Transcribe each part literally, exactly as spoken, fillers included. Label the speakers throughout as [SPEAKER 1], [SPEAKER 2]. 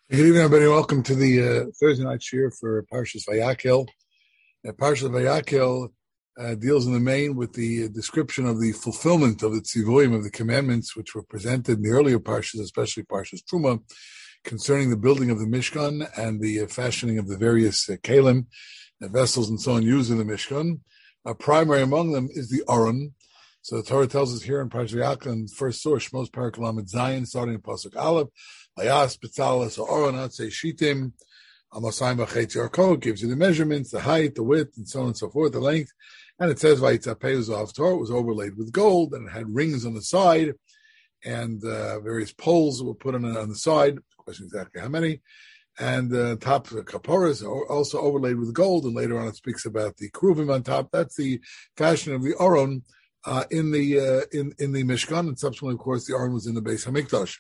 [SPEAKER 1] Good evening, everybody. Welcome to the uh, Thursday night shir for Parshas Vayakhel. Uh, Parshas Vayakhel uh, deals in the main with the uh, description of the fulfillment of the tzivoim, of the commandments, which were presented in the earlier Parshas, especially Parshas Truma, concerning the building of the Mishkan and the uh, fashioning of the various uh, kalim, uh, vessels, and so on used in the Mishkan. Uh, primary among them is the Aron. So the Torah tells us here in Parshas Vayakhel, in the first source, Shmos Parak Lamed Zayin, starting in Pasuk Aleph, Ayas Betzalas Aron Atzei Shitim Amasayim B'Chetz Yarko gives you the measurements, the height, the width, and so on and so forth, the length. And it says Vayitzapei Zav Torah, it was overlaid with gold, and it had rings on the side, and uh, various poles were put on it on the side. The question exactly how many. And uh, top of the kaporas are also overlaid with gold, and later on it speaks about the kruvim on top. That's the fashion of the Aron uh, in the uh, in in the Mishkan, and subsequently, of course, the Aron was in the Beis Hamikdash.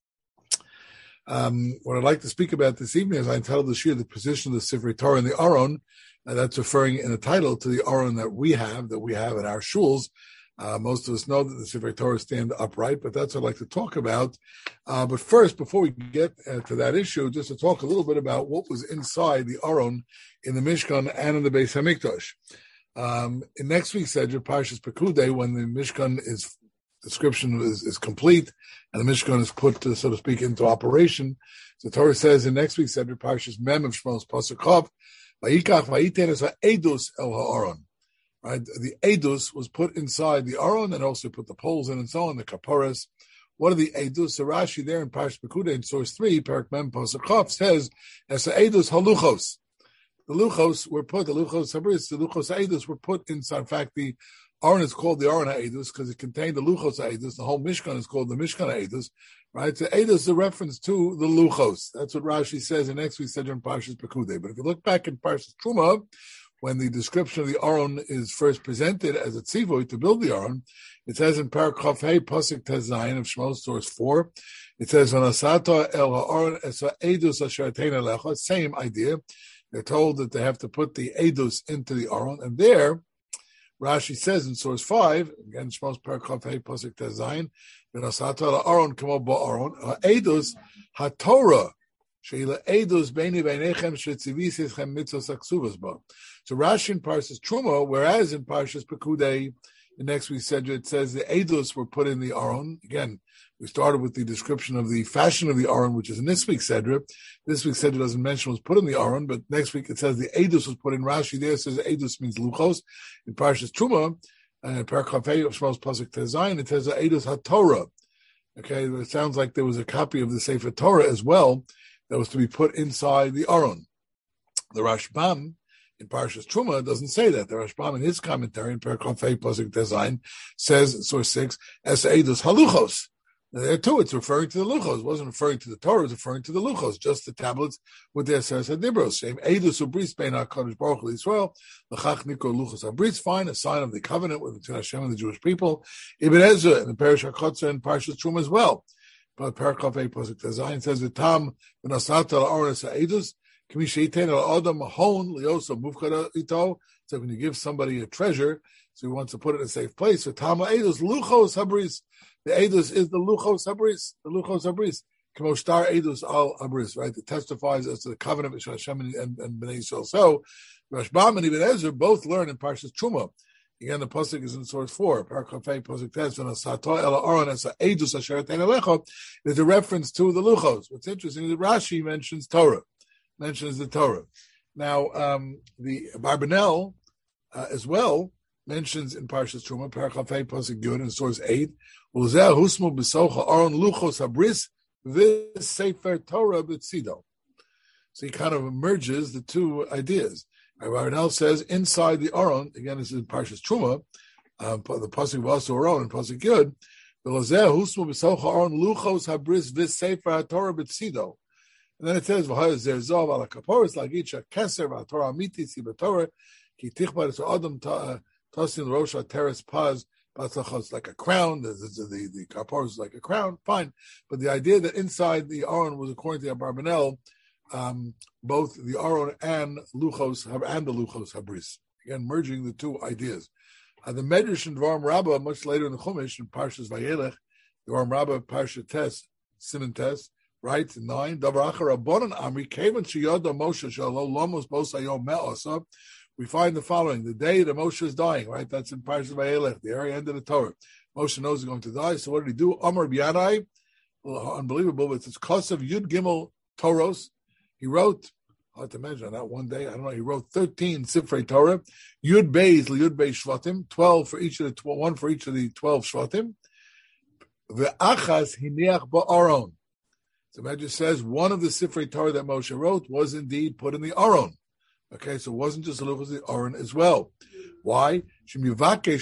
[SPEAKER 1] Um, what I'd like to speak about this evening is I entitled this year the position of the Sifrei Torah in the Aron, and that's referring in the title to the Aron that we have, that we have in our shuls. Uh, most of us know that the Sifrei Torah stand upright, but that's what I'd like to talk about. Uh, but first, before we get uh, to that issue, just to talk a little bit about what was inside the Aron in the Mishkan and in the Beis Hamikdash. Um, in next week's Sedra, Parshas Pekudei, when the Mishkan is description is, is complete, and the Mishkan is put, uh, so to speak, into operation. So the Torah says in next week's Sedra Parshas Mem of Shmos Pasuk Chav, Vayikach Vayiten es ha'edus el ha'aron. Right, the edus was put inside the Aron, and also put the poles in and so on, the kaporas. What are the edus? So Rashi there in Parshas Pekudei in source three, Parak Mem Pasuk Chav says es ha'edus haluchos. The luchos were put, the luchos habris, the luchos ha'edus were put inside. In fact, the Aron is called the Aron HaEdus because it contained the Luchos HaEdus. The whole Mishkan is called the Mishkan HaEdus, right? So Edus is a reference to the Luchos. That's what Rashi says in next week's Sedra in Parshas Pekudei. But if you look back in Parshas Truma, when the description of the Aron is first presented as a tzivoi to build the Aron, it says in Parak Hey Pasuk Tez Zayin of Shmos source four, it says V'nasata el ha'aron es ha'edus asher atein alecha. Same idea. They're told that they have to put the Edus into the Aron, and there Rashi says in source five, again, Shmos Parak Hey Pasuk Tez Zayin, V'nasata el ha'aron kamo ba'aron ha'edus ha'torah sheila edus beini beinechem shetziviseichem mitzvos aksuvas ba. So Rashi in Parshas Truma, whereas in Parshas Pekudei, the next week said it says the edus were put in the Aron. Again, we started with the description of the fashion of the Aron, which is in this week's Sedra. This week's Sedra doesn't mention was put in the Aron, but next week it says the edus was put in. Rashi there says edus means luchos. In Parshas Truma, and Parak Hey of Shmos Pasuk Tez Zayin, it says the edus haTorah. Okay, it sounds like there was a copy of the Sefer Torah as well that was to be put inside the Aron. The Rashbam in Parshas Truma doesn't say that. The Rashbam in his commentary in Parak Hey Pasuk Tez Zayin says, source six, es edus haluchos. There too, it's referring to the luchos. It wasn't referring to the Torah, it was referring to the luchos, just the tablets with their Seres HaDibros. Same edus ubris bein HaKadosh Baruch Hu Yisrael, l'chach nikor luchos habris, fine, a sign of the covenant between Hashem and the Jewish people. Ibn Ezra in the Parish HaKotzah and Parshas Truma as well. But Parak Hey Pasuk Tez Zayin says, "V'tam v'nasata la'aron es ha'edus, k'mi she'iten la'adam mahon liyosa mufkada ito." So when you give somebody a treasure, so he wants to put it in a safe place. So tam ha'edus luchos habris. The edus is the luchos habris, the luchos habris. K'moshtar edus al habris, right? It testifies as to the covenant between Hashem and, and, and Bnei Yisrael. So Rashbam and Ibn Ezra both learn in Parshas Truma. Again, the pasuk is in source four. Parak Hey Pasuk Tez v'nasata el ha'aron es ha'edus asher atein alecha. There's a reference to the luchos. What's interesting is that Rashi mentions Torah, mentions the Torah. Now, um, the Barbanel uh, as well mentions in Parshas Truma, Parak Hey Pasuk Yud in source eight, Ulzeh husmu b'socha aron luchos habris v'sefer sefer Torah b'tzido. So he kind of merges the two ideas. Barbanel says inside the Aron, again this is in Parshas Truma, uh, the pasuk of also Aron and pasuk Yud, Ulzeh husmu b'socha aron luchos habris v'sefer Torah b'tzido. And then it says, "V'hayz zerzov ala kaporos lagitcha keser v'atorah amiti si b'torah ki tichbar es adam tosin rosh teres paz batzachos," like a crown. The the, the, the kaporos is like a crown. Fine, but the idea that inside the Aron was, according to Abarbanel, um, both the Aron and luchos and the luchos habris. Again, merging the two ideas. Uh, the Medrash and Dvarim Rabbah, much later in the Chumash in Parshas Vayelech, Dvarim Rabbah Parsha Tes Siman Tes, right? Nine. Davar achar Rabbanan Amri Kevan Shiyoda Moshe Shalo Lomos Bosayom Me'asa. We find the following: the day that Moshe is dying, right? That's in Parashat Vayelech, the very end of the Torah. Moshe knows he's going to die, so what did he do? Amar B'Yanai, well, unbelievable, but it's Kosav Yud Gimel Toros. He wrote, hard to imagine that one day, I don't know, he wrote thirteen Sifrei Torah, Yud Beis Yud Beis Shvatim, twelve for each of the twelve, one for each of the twelve Shvatim. Ve'achas hiniach ba'aron. So Medrash says one of the Sifrei Torah that Moshe wrote was indeed put in the Aron. Okay, so it wasn't just the Luchos, the Aron as well. Why? Somebody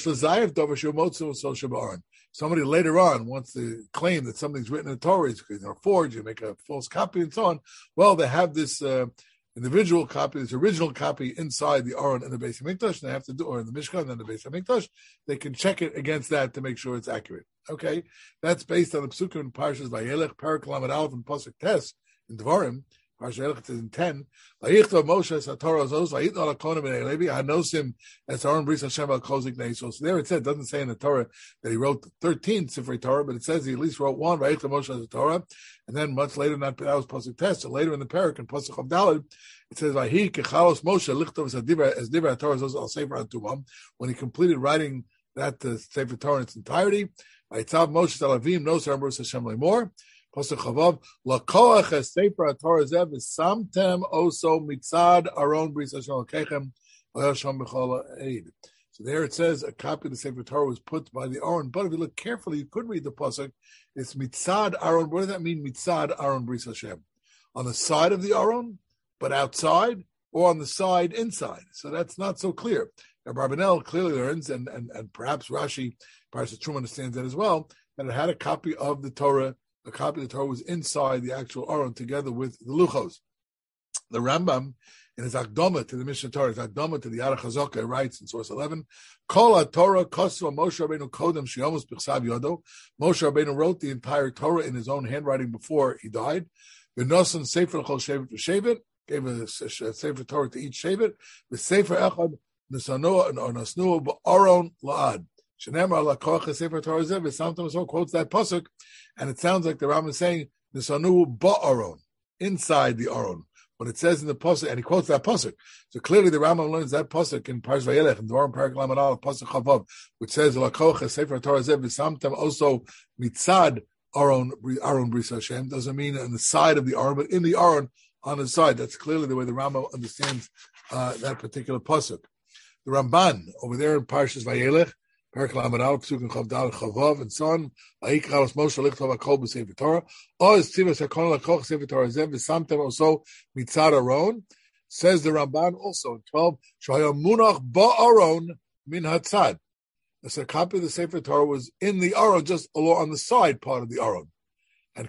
[SPEAKER 1] later on wants to claim that something's written in the Torah, it's you know, forged, you make a false copy and so on. Well, they have this uh, individual copy, this original copy inside the Aron and the Beis HaMikdash, and they have to do, or in the Mishkan and the Beis HaMikdash, they can check it against that to make sure it's accurate. Okay, that's based on the Psukim in Parshas Vayelech, Parak Lamed Aleph, and Pasuk Tes in Devarim. Parashat Vayelech is in ten. Layichtav Moshe es haTorah zos vayitnu al hakohanim b'nei Levi hanosim es Aaron bris Hashem al kozik neisos. So there it says, it doesn't say in the Torah that he wrote thirteen Sifrei Torah, but it says he at least wrote one. Vayichtav Moshe es haTorah, and then much later, not that was Pasuk Tes. So later in the parak in Pasuk Chav Daled, it says Vahi kechalos Moshe lichtav es hadibra es dibra haTorah zos al sefer haTumam. When he completed writing that uh, Sefer Torah in its entirety, Vayitzav Moshe Salavim knows Aaron bris Hashem lemor. Pasuk Chavav lakoach es sefer haTorah zev v'samtem oso mitzad Aron bris Hashem alkeichem v'yasham b'chol eid. So there it says a copy of the Sefer Torah was put by the Aron. But if you look carefully, you could read the pasuk. It's mitzad Aron. What does that mean? Mitzad Aron bris Hashem, on the side of the Aron, but outside, or on the side inside. So that's not so clear. Now, Barbanel clearly learns, and and and perhaps Rashi, Parashat Truma understands that as well, that it had a copy of the Torah. A copy of the Torah was inside the actual Aron together with the Luchos. The Rambam, in his Akdama to the Mishnah Torah, his Akdama to the Yad HaChazaka, writes in source eleven, Kol HaTorah Kosva Moshe Rabbeinu Kodem Sheyomos B'chsav Yodo. Moshe Rabbeinu wrote the entire Torah in his own handwriting before he died. V'nosan Sefer L'chol Shevet V'Shevet, gave a, a, a Sefer Torah to each Shevet. V'Sefer Echad Nesanu Nasnu B'Aron La'ad. Shenemar Lakoach Sefer Torah Zev, sometimes quotes that pasuk, and it sounds like the Rambam is saying Nisanu Ba'aron, inside the Aron. When it says in the pasuk, and he quotes that pasuk, so clearly the Rambam learns that pasuk in Parshas Vayelech in Devarim Parak Lamed Aleph pasuk Chavav, which says Lakoach Sefer Torah Zev, sometimes also mitzad Aron Aron Bris Hashem, doesn't mean on the side of the Aron, but in the Aron on the side. That's clearly the way the Rambam understands uh, that particular pasuk. The Ramban over there in Parshas Vayelech, Parak Lamed Aleph, Psukim Chav Dal Chavav, and so on. Vayikalos Moshe lichtov hakol b'Sefer Torah. Oz tzivos hakol lakoch Sefer Torah zev v'samtem also mitzad Aron. Says the Ramban also in twelve. Shahayam munach ba'aron min hatzad. That's a copy of the Sefer Torah was in the Aron, just on the side part of the Aron. And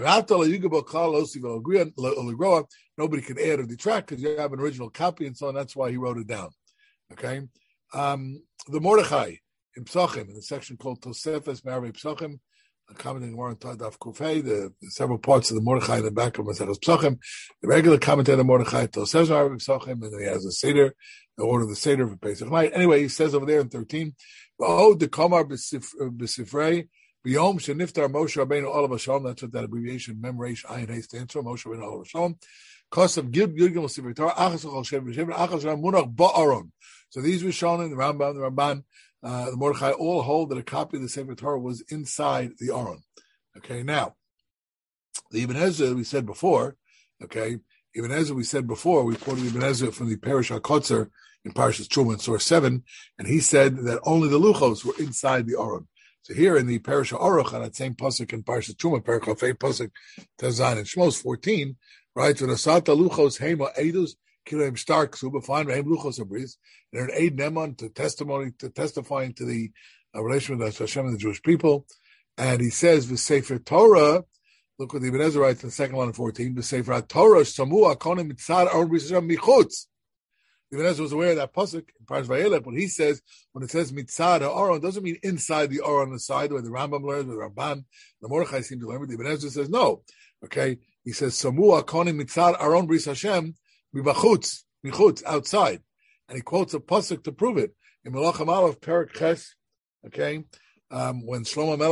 [SPEAKER 1] nobody can add or detract because you have an original copy, and so on. That's why he wrote it down. Okay, um, the Mordechai in Psachim, in the section called Tosefes Me'arvei Psachim, commenting more on Tadaf Kufei, the, the several parts of the Mordechai in the back of Maseches Psachim, the regular commentator Mordechai Tosefes Me'arvei Psachim, and then he has a Seder, the order of the Seder for Pesach night. Anyway, he says over there in thirteen, "Oh, the Kamar b'Sifrei b'Yom Sheniftar Moshe Rabbeinu Olav Hashalom." That's what that abbreviation Memresh Ayin Hay stands for. Moshe Rabbeinu Olav Hashalom. Kosav Gil Gilgam Sifrei Torah Achas Chol Shev V'Shev Achas Ram Munach Ba'aron. So these were shown in the Rambam, the Ramban, uh, the Mordechai all hold that a copy of the Sefer Torah was inside the Aron. Okay, now the Ibn Ezra we said before. Okay, Ibn Ezra we said before. We quoted Ibn Ezra from the Parish HaKotzer in Parashas Truma in source seven, and he said that only the Luchos were inside the Aron. So here in the Parish HaOruch, on that same pasuk in Parashas Truma, Parak Chafei pasuk Tezan and Shmos fourteen, right? When Asata Luchos Hema Eidus Kilim Stark Subafine Rehem Luchos Abris, they're an aid Neman to testimony to testifying to the uh, relation with Hashem and the Jewish people. And he says the Sefer Torah. Look what the Ibn Ezra writes in the second line of fourteen. The Sefer Torah Samu Akonim Mitzad Aron Bris Hashem Michutz. Ibn Ezra was aware of that pasuk in Parshas Vayelech when he says, when it says mitzad Aron, doesn't mean inside the Aron on the side, the way the Rambam learns, the Ramban, the Mordechai seem to learn, but the Ibn Ezra says no. Okay, he says Samu Akonim Mitzad Aron Bris Hashem Mibachutz, Michutz, outside, and he quotes a pasuk to prove it in Melachim Aleph Perak Ches. Okay, um, when Shlomo Melech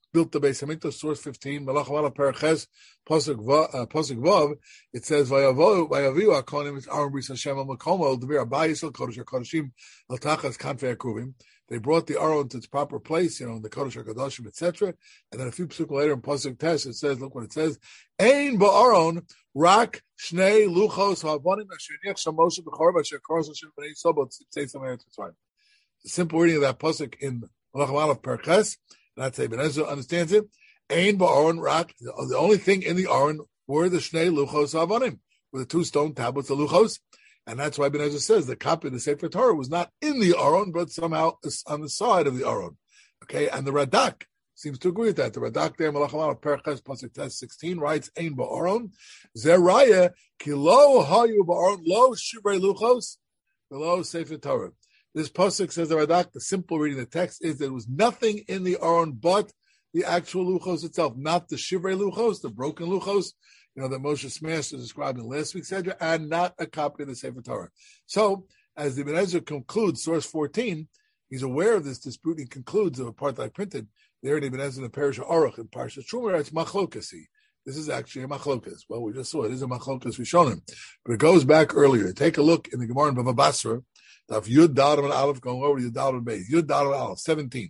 [SPEAKER 1] built the Beis Hamikdash. Source fifteen, Melach Malach Paraches, Pasuk Vav. It says, "Vayavo Vayaviu Akonim is Aaron Bris Hashem Al Makomo El Devir Abayis El Kodesh HaKodeshim El Tachas Kanfei Akuvim." They brought the Aron to its proper place, you know, in the Kodesh HaKadoshim, et cetera. And then a few psukim later in Pasuk Tes, it says, look what it says: Ein ba'Aron rak shnei luchos ha'avonim asher niach shamoshe b'chorba asher kros Hashem b'nei Sobot tzei samayat tzvayim. The simple reading of that pasuk in Malach Malach Perches, that's Ibn Ezra understands it. Ein ba'Aron rak. The only thing in the Aron were the shnei luchos ha'avonim, were the two stone tablets of luchos. And that's why Ibn Ezra says the copy of the Sefer Torah was not in the Aron, but somehow on the side of the Aron. Okay, and the Radak seems to agree with that. The Radak there, Malach Malach Perches Pasuk Tes sixteen, writes, Ein ba'Aron, Zeraya, ki lo hayu ba'Aron, lo shivrei luchos, lo Sefer Torah. This Pasuk, says the Radak, the simple reading of the text is that there was nothing in the Aron but the actual luchos itself, not the shivrei luchos, the broken luchos, you know, that Moshe smashed is described in last week's Sedra, and not a copy of the Sefer Torah. So, as the Ibn Ezra concludes, source fourteen, he's aware of this dispute. He concludes of a part that I printed there in Ibn Ezra in the parish of Aruch, in Parshas Truma. It's machlokasi. This is actually a machlokas. Well, we just saw it. It is a machlokas Rishonim. But it goes back earlier. Take a look in the Gemara in Bava Basra, Daf Yud Daled and Aleph, going over to Yud Daled and Beis. Yud Daled and Aleph, seventeen.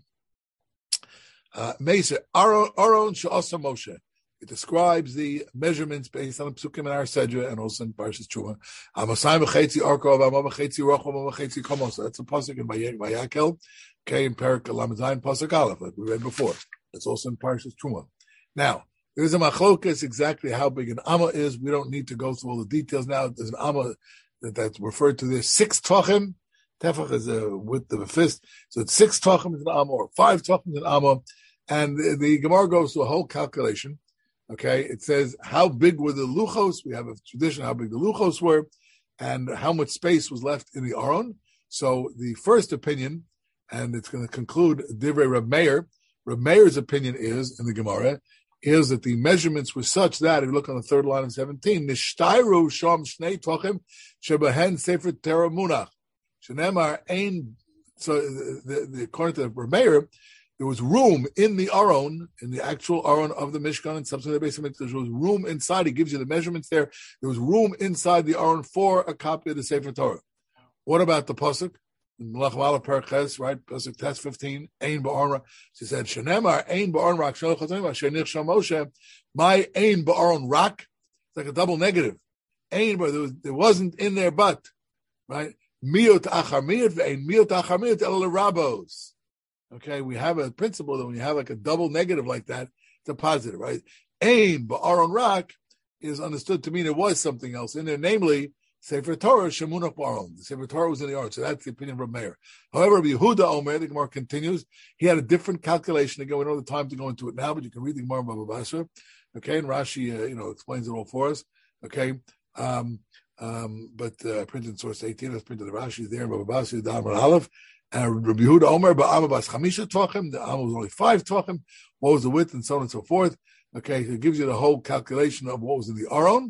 [SPEAKER 1] Uh, Meisa, Aron She'asa Moshe. It describes the measurements based on the psukim in our Sedra and also in Parshas Truma. Amasai b'chetzi arko, v'amah b'chetzi rocho, v'amah b'chetzi komo. So that's a pasuk in Vayakel, okay, in Perak Lamezayin pasuk Aleph, like we read before. It's also in Parshas Truma. Now, there's a machlokas exactly how big an amma is. We don't need to go through all the details now. There's an amma that, that's referred to there. Six tachim. Tefach is a width of a fist. So it's six tachim is an amma, or five tachim is an amma. And the, the Gemara goes through a whole calculation. Okay, it says how big were the luchos. We have a tradition how big the luchos were, and how much space was left in the Aron. So the first opinion, and it's going to conclude Divrei Reb Meir. Reb Meir's opinion is in the Gemara is that the measurements were such that if you look on the third line of seventeen, nishtayru sham shnei tochim shebehen sefer Torah munach shenemar ein. So the, the, according to Reb Meir, there was room in the Aron, in the actual Aron of the Mishkan, and subsequently the Beis Hamikdash. There was room inside. He gives you the measurements there. There was room inside the Aron for a copy of the Sefer Torah. What about the pasuk? Melach Malach Perches, right? Pasuk Tes fifteen. Ein ba'Aron. She said, "Shenemar ein ba'Aron rak shel chatzim asher nichshel Moshe." My ein ba'Aron rak. It's like a double negative. Ein, but there, was, there wasn't in there, but right. Miyot achar miyot ve'ein miyot achar miyot el rabos. Okay, we have a principle that when you have like a double negative like that, it's a positive, right? Ein ba'Aron rak is understood to mean there was something else in there, namely Sefer Torah shemunach ba'Aron. The Sefer Torah was in the Aron, so that's the opinion of Meir. However, Yehuda Omer, the Gemara continues, he had a different calculation. Again, we don't have the time to go into it now, but you can read the Gemara in Bava Basra. Okay, and Rashi, uh, you know, explains it all for us. Okay, um, um, but uh, printed in source eighteen, that's printed in Rashi there in Bava Basra, Dam Aleph. And Rabbi Yehuda Omer, ba'Ama bas chamisha tvachim, the Amma was only five tvachim, what was the width, and so on and so forth. Okay, so it gives you the whole calculation of what was in the Aron.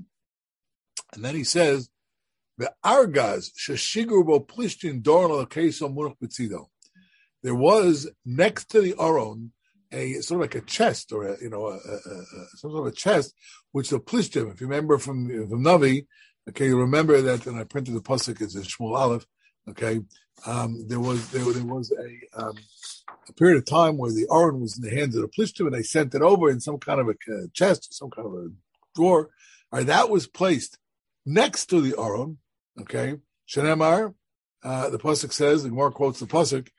[SPEAKER 1] And then he says, the Argaz, sheshigru bo plishtin doron al-keso munach betzido. There was, next to the Aron, a sort of like a chest, or a, you know, a, a, a, some sort of a chest, which the plishtim, if you remember from, from Navi, okay, you remember that, and I printed the pasuk, it's in Shmuel Aleph, okay, Um, there was there, there was a, um, a period of time where the Aron was in the hands of the Plishtim, and they sent it over in some kind of a chest, some kind of a drawer. All right, that was placed next to the Aron. Okay, Shenemar, uh, the pasuk says, the Gemara quotes the pasuk.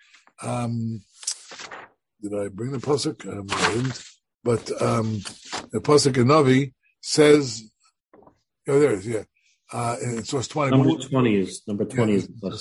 [SPEAKER 1] Um, did I bring the pasuk? Um, I didn't. But um, the pasuk in Navi says, oh, there it is. Yeah. Uh, in source twenty.
[SPEAKER 2] Number twenty is number twenty yeah, is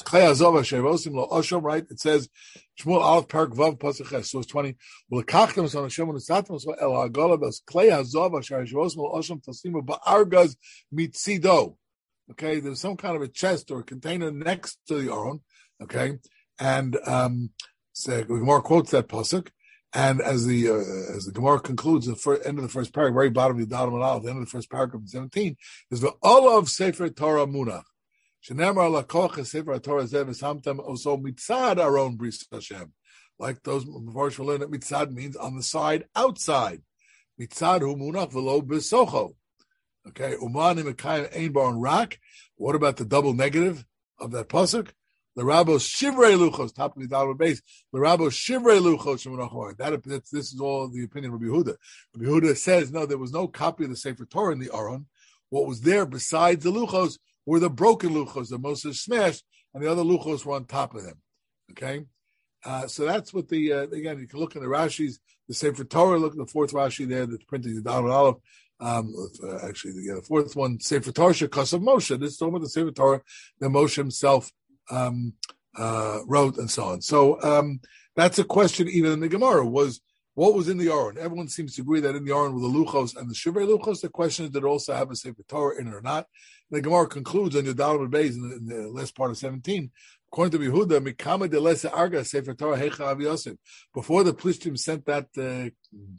[SPEAKER 1] Osham, right? It says Shmuel Aleph Parak Vav Pasuk Ches. Source twenty. Ulakachtem son Hashem u'nisatem so el ha'agala bas klei hazov asher Shevosim lo Osham tasimu ba'argaz mitzido. Okay, there's some kind of a chest or a container next to the Aron. Okay, and um, so Gemara quotes that pasuk. And as the uh, as the Gemara concludes, the first, end of the first paragraph, very bottom of the Daled Aleph, the end of the first paragraph of seventeen, is the Olav Sefer Torah Munach. Shenemar lakoch Sefer Torah zev esamtem oso mitzad Aron bris Hashem. like those before we learned that mitzad means on the side outside. Mitzad hu munach v'lo b'socho. Okay, uman imekayim ein bar rak. What about the double negative of that pasuk? The Rabbo Shivrei Luchos, top of the dollar base. The Rabbo Shivrei Luchos Shemunach. That this is all the opinion of Rabbi Yehuda. Rabbi Yehuda says no, there was no copy of the Sefer Torah in the Aron. What was there besides the Luchos were the broken Luchos that Moses smashed, and the other Luchos were on top of them. Okay, uh, so that's what the uh, again. You can look in the Rashi's, the Sefer Torah. Look at the fourth Rashi there that's printing the Daled Aleph. Um, uh, actually, yeah, the fourth one, Sefer Torah Shekas of Moshe. This is talking about the Sefer Torah that Moshe himself Um, uh, wrote and so on. So um, that's a question even in the Gemara. Was what was in the Aron? Everyone seems to agree that in the Aron were the Luchos and the Shivrei Luchos. The question is, did it also have a Sefer Torah in it or not? And the Gemara concludes on Yudal Beis in, in the last part of seventeen. According to Yehuda, Mikama de Lesa Arga Sefer Torah Hecha Av Yosef. Before the Plishtim sent that uh,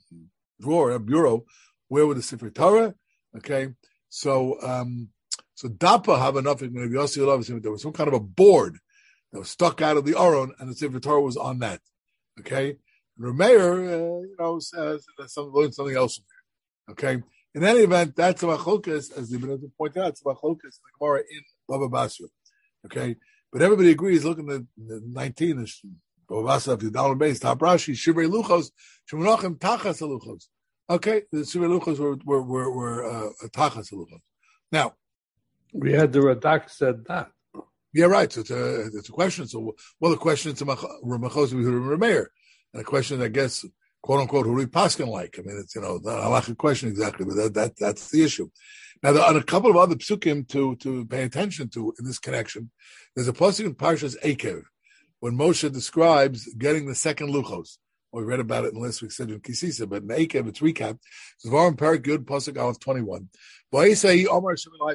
[SPEAKER 1] drawer, a bureau, where were the Sefer Torah? Okay, so um, so Dapa have enough. There was some kind of a board that was stuck out of the Aron, and the Sefer Torah was on that. Okay, and Rameir, uh, you know, says some learned something else from there. Okay, in any event, that's a machlokas, as the Ibn pointed out, it's a machlokas in the Gemara in Baba Basra. Okay, but everybody agrees. Look at the, the nineteen, the Baba Basra of the Daled Beis, Top Rashi, Shivrei Luchos, Shemunachim Tachas Luchos. Okay, the Shivrei Luchos were were were, were uh, Tachas Luchos. Now,
[SPEAKER 3] we had the Radak said that.
[SPEAKER 1] Yeah, right. So it's a it's a question. So, well, the question is to Ramachos Rameir, and a question, I guess, quote unquote, who read Paskin like. I mean, it's you know the halachic question exactly, but that, that that's the issue. Now, there are a couple of other psukim to to pay attention to in this connection. There's a pasuk in Parshas Ekev when Moshe describes getting the second luchos. Well, we read about it in last week's Sedron Kisisa, but in Ekev it's recapped. Zvarim Perik Yud pasuk Aleph twenty-one. Our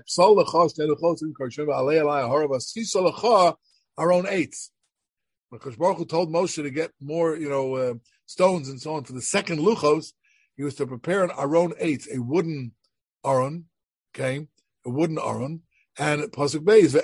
[SPEAKER 1] own eights. When Baruch Hu told Moshe to get more, you know, uh, stones and so on for the second luchos, he was to prepare an aron eights, a wooden aron, okay, a wooden aron, and pasuk beis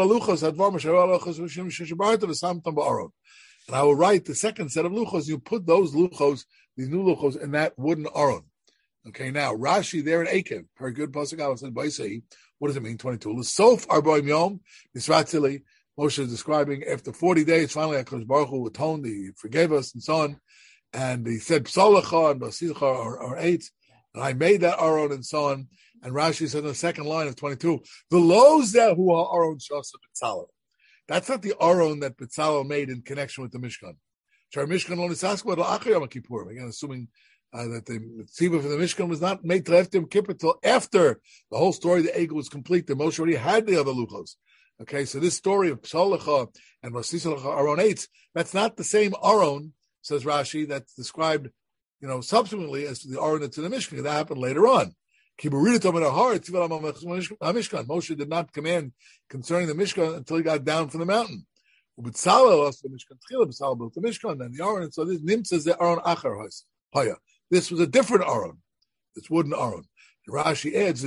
[SPEAKER 1] and I will write the second set of luchos. You put those luchos, these new luchos, in that wooden aron. Okay, now Rashi there in Ekev, very good pasuk. I said, "Baisei." What does it mean? Twenty-two. L'sof arboim yom nisratzili. Moshe is describing after forty days. Finally, HaKadosh Baruch Hu atoned. He forgave us and so on. And he said, "Psalacha and basicha are, are eight." And I made that aron and so on. And Rashi said in the second line of twenty-two, "The lows that who are aron shasa B'tzalel." That's not the aron that B'tzalel made in connection with the Mishkan. Shar Mishkan only asked about L'achar Yom Kippurim. Again, assuming. Uh, that the tzibah for the Mishkan was not made to Yom Kippur until after the whole story of the Egel was complete. The Moshe already had the other luchos. Okay, so this story of Psalacha and Vasisalacha Aron eight, that's not the same Aron, says Rashi, that's described, you know, subsequently as the Aron that's in the Mishkan. That happened later on. Moshe did not command concerning the Mishkan until he got down from the mountain. B'tzalel also the Mishkan Tchila, B'tzalel built the Mishkan, then the Aron. So this Nim says the Aron Achar Haya. This was a different Aron. This wooden Aron. And Rashi adds,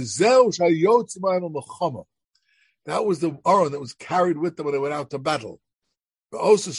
[SPEAKER 1] that was the Aron that was carried with them when they went out to battle. Okay,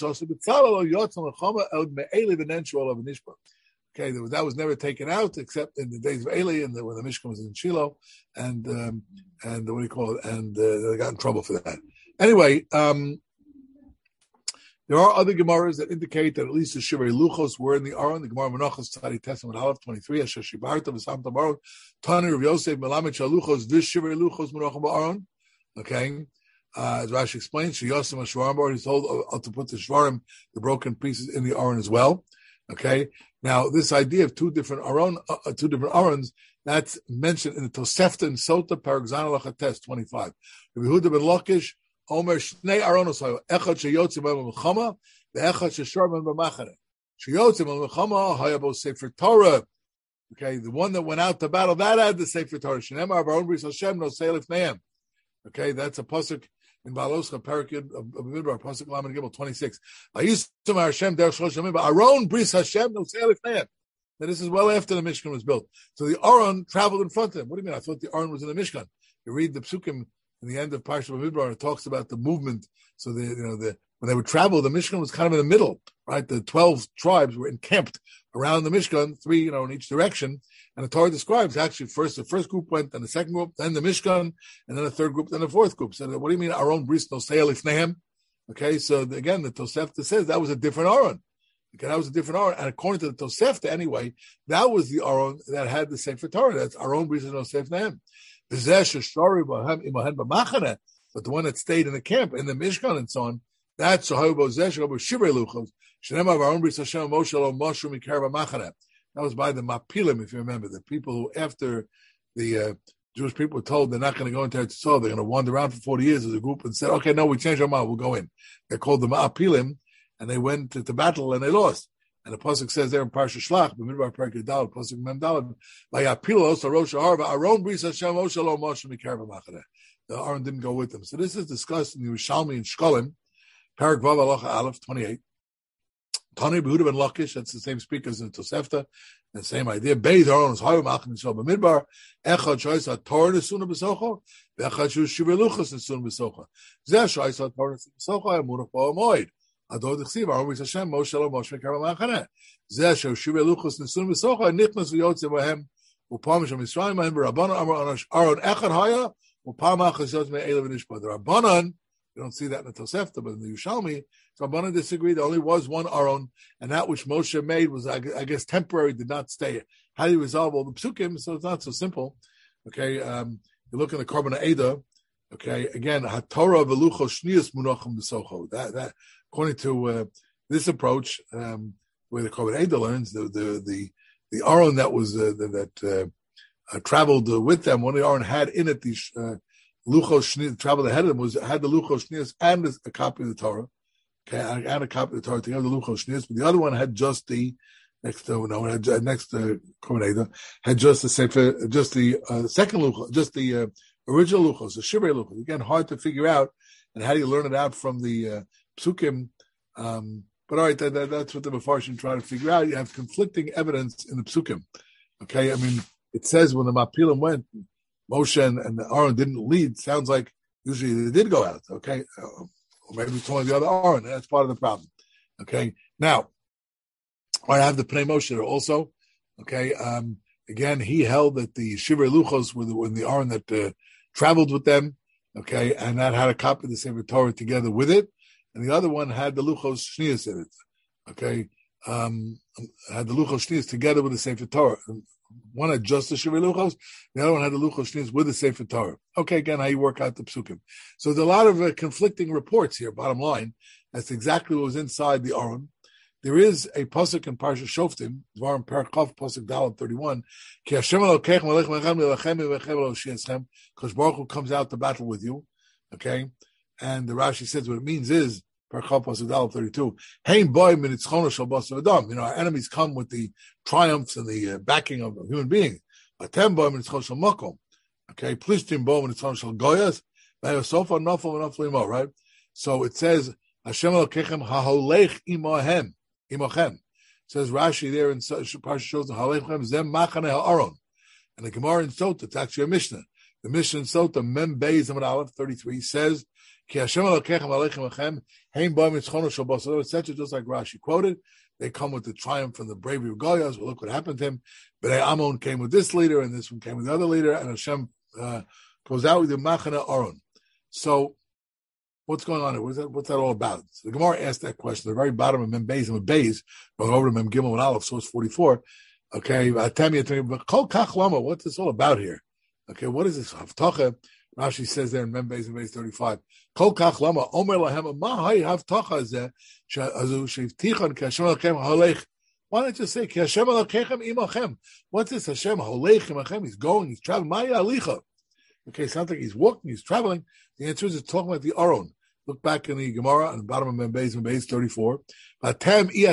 [SPEAKER 1] that was never taken out except in the days of Eli and the, when the Mishkan was in Shiloh, and um, and what do you call it? And uh, they got in trouble for that. Anyway, um, there are other Gemaras that indicate that at least the Shivrei Luchos were in the Aron. The Gemara Menachos Tzadi Testament Aleph twenty-three, Asher Shibarta v'Samta Baron, Tani Rav Yosef Melamed Shaluchos v'Shivrei Luchos Menachos Ba'aron. Okay, uh, as Rashi explains, Sheyosim HaShvarim Baron, he's told uh, to put the Shvarim, the broken pieces, in the Aron as well. Okay, now this idea of two different Aron, uh, two different Arons, that's mentioned in the Tosefta and Sota Perek Zayin Lachates twenty-five. Rabbi Yehuda ben Lakish Omer Shnei Aronos Hayo Echad Sheyotzim B'Mechama ve'Echad Shesharman B'Machane Sheyotzim B'Mechama Hayabo Sefer Torah. Okay, the one that went out to battle that had the Sefer Torah. Shneimar Baron Bris Hashem No Seilif Neim. Okay, that's a pasuk in Baloscha Parakid of Midbar pasuk Lamed Gimel twenty-six. I used to my Hashem Derech Shlosh Yamim, but Aron Bris Hashem No Seilif Neim. Now this is well after the Mishkan was built. So the Aron traveled in front of him. What do you mean? I thought the Aron was in the Mishkan. You read the psukim in the end of Parshat Bamidbar, it talks about the movement. So the you know the when they would travel, the Mishkan was kind of in the middle, right? The twelve tribes were encamped around the Mishkan, three, you know, in each direction. And the Torah describes actually first the first group went, then the second group, then the Mishkan, and then the third group, then the fourth group. So what do you mean, Aaron bris nosei lifnehem? Okay, so again, the Tosefta says that was a different Aaron. Okay, that was a different Aaron. And according to the Tosefta, anyway, that was the Aaron that had the Sefer Torah. That's Aaron bris nosei lifnehem. But the one that stayed in the camp, in the Mishkan and so on, that's Shahobo Zeshobo Shivrei Luchos. Shnema Aaron bris Hashem Moshe lo Moshe Mikarva Machane. That was by the Mapilim, if you remember, the people who, after the uh, Jewish people were told they're not going to go into Eretz Yisrael, they're going to wander around for forty years as a group and said, okay, no, we changed our mind, we'll go in. They're called the Mapilim, and they went to, to battle and they lost. And the Pasuk says there in Parsha Shlach, B'midbar Perek Yudal, Pasuk Mem Daled, Vayapilos Rosh Harva, Aaron bris Hashem Moshe lo Moshe Mikarva Machane. The Aaron didn't go with them. So this is discussed in the Yerushalmi and Shkolim, Perek Vav Halacha Aleph twenty-eight. Tani Behuda ben Lakish, that's the same speakers in Tosefta, the same idea. Beis Aaron is Hayu Machin Yisrael B'midbar, Echad Shoyis HaTorah Nesuna B'socha, V'echad Shu Shivrei Luchos Nesuna B'socha. Zeh Shoyis HaTorah Nesuna B'socha, Emunach Bo Amoid. Ador D'chsiv, Aaron bris Hashem, Moshe lo Moshe Mikarva Machane. Zeh Shu Shivrei Luchos Nesuna B'socha, Nichnas V'yotze Bohem, Upam Shem Yisrael Mahem, Rabbanan Amar Aaron Echad Haya, Upam Achas Yotze Me'elav V'nishpa. The Rabbanan, you don't see that in the Tosefta, but in the Yerushalmi, so Rabbanan disagreed. There only was one Aaron, and that which Moshe made was, I guess, temporary, did not stay. How do you resolve all the psukim? So it's not so simple. Okay, um, you look in the Korban Eda. Okay, again, HaTorah v'luchos shnius munachim b'socho. That, that, according to uh, this approach, um, where the Korban Eda learns, the the the, the Aaron that was uh, that uh, uh, traveled uh, with them, one of the Aaron had in it these. Uh, Luchos Shnius, traveled ahead of them, was had the Luchos Shnius and a copy of the Torah, okay, and a copy of the Torah together, the Luchos Shnius, but the other one had just the next to no, had next to Korban Eda had just the Sefer, just the uh, second Luchos, just the uh, original Luchos, the Shivrei Luchos. Again, hard to figure out, and how do you learn it out from the uh, Psukim? Um, but all right, that, that, that's what the Mefarshim try to figure out. You have conflicting evidence in the Psukim. Okay, I mean, it says when the Mapilim went, Moshe and, and Aaron didn't lead. Sounds like usually they did go out. Okay, uh, or maybe it's one of the other Aaron. That's part of the problem. Okay, now I have the Pnei Moshe there also. Okay, um, again he held that the Shivrei Luchos were the, were the Aaron that uh, traveled with them. Okay, and that had a copy of the Sefer Torah together with it, and the other one had the Luchos Shnius in it. Okay, um, had the Luchos Shnius together with the Sefer Torah. One had just the Shivrei Luchos, the other one had the Luchos Shnius with the Sefer Torah. Okay, again, how you work out the psukim. So there's a lot of uh, conflicting reports here, bottom line. That's exactly what was inside the Aron. There is a pasuk in Parsha Shoftim, Dvarim Perek Chav, pasuk Daled thirty-one, Ki Hashem Elokeichem Alechem Lechem Lechem Lechem Eloshiaschem, because Baruch Hu comes out to battle with you. Okay? And the Rashi says what it means is, Perek Chav, pasuk Daled thirty-two, Hein boy min itzchono shel basar v'dam. You know, our enemies come with the triumphs and the uh, backing of a human being. Atem boy min itzchono shel makom. Okay? Plishtim boy min itzchono shel goyas, V'yosofa nofel v'nofel imo, right? So it says, Hashem Elokeichem haholech imohem. Imochem. Says Rashi there in Parsha shows the Halechem Zem Machane Ha'aron. And the Gemara in Sota, it's actually a Mishnah. The Mishnah in Sota, Mem Beis Amud Aleph thirty-three says, Ki Hashem Elokechem Halechem Achem Hein Boim Mitzchono Shel Basar, et cetera. Just like Rashi quoted, they come with the triumph and the bravery of Goyas. Well, look what happened to him. Bnei Ammon came with this leader, and this one came with the other leader, and Hashem uh, goes out with the Machane Ha'aron. So, what's going on here? What's that, what's that all about? So the Gemara asked that question. The very bottom of Mem Beis and Beis, going over to Mem Gimel and Aleph, source forty-four. Okay, but Kol Kach Lama, what's this all about here? Okay, what is this? Havtacha. Rashi says there in Mem Beis and Beis thirty-five. Kol Kach Lama, Omer Lahem, Ma Hay Havtacha Zeh, Azu Shivtichon Ki Hashem Elokechem Halech. Why don't you say Ki Hashem Elokechem Imachem? What's this? Hashem Halech Imachem. He's going, he's traveling. Maya Alicha. Okay, it sounds like he's walking, he's traveling. The answer is it's talking about the Aron. Look back in the Gemara on the bottom of Mem Beis and Beis thirty-four. What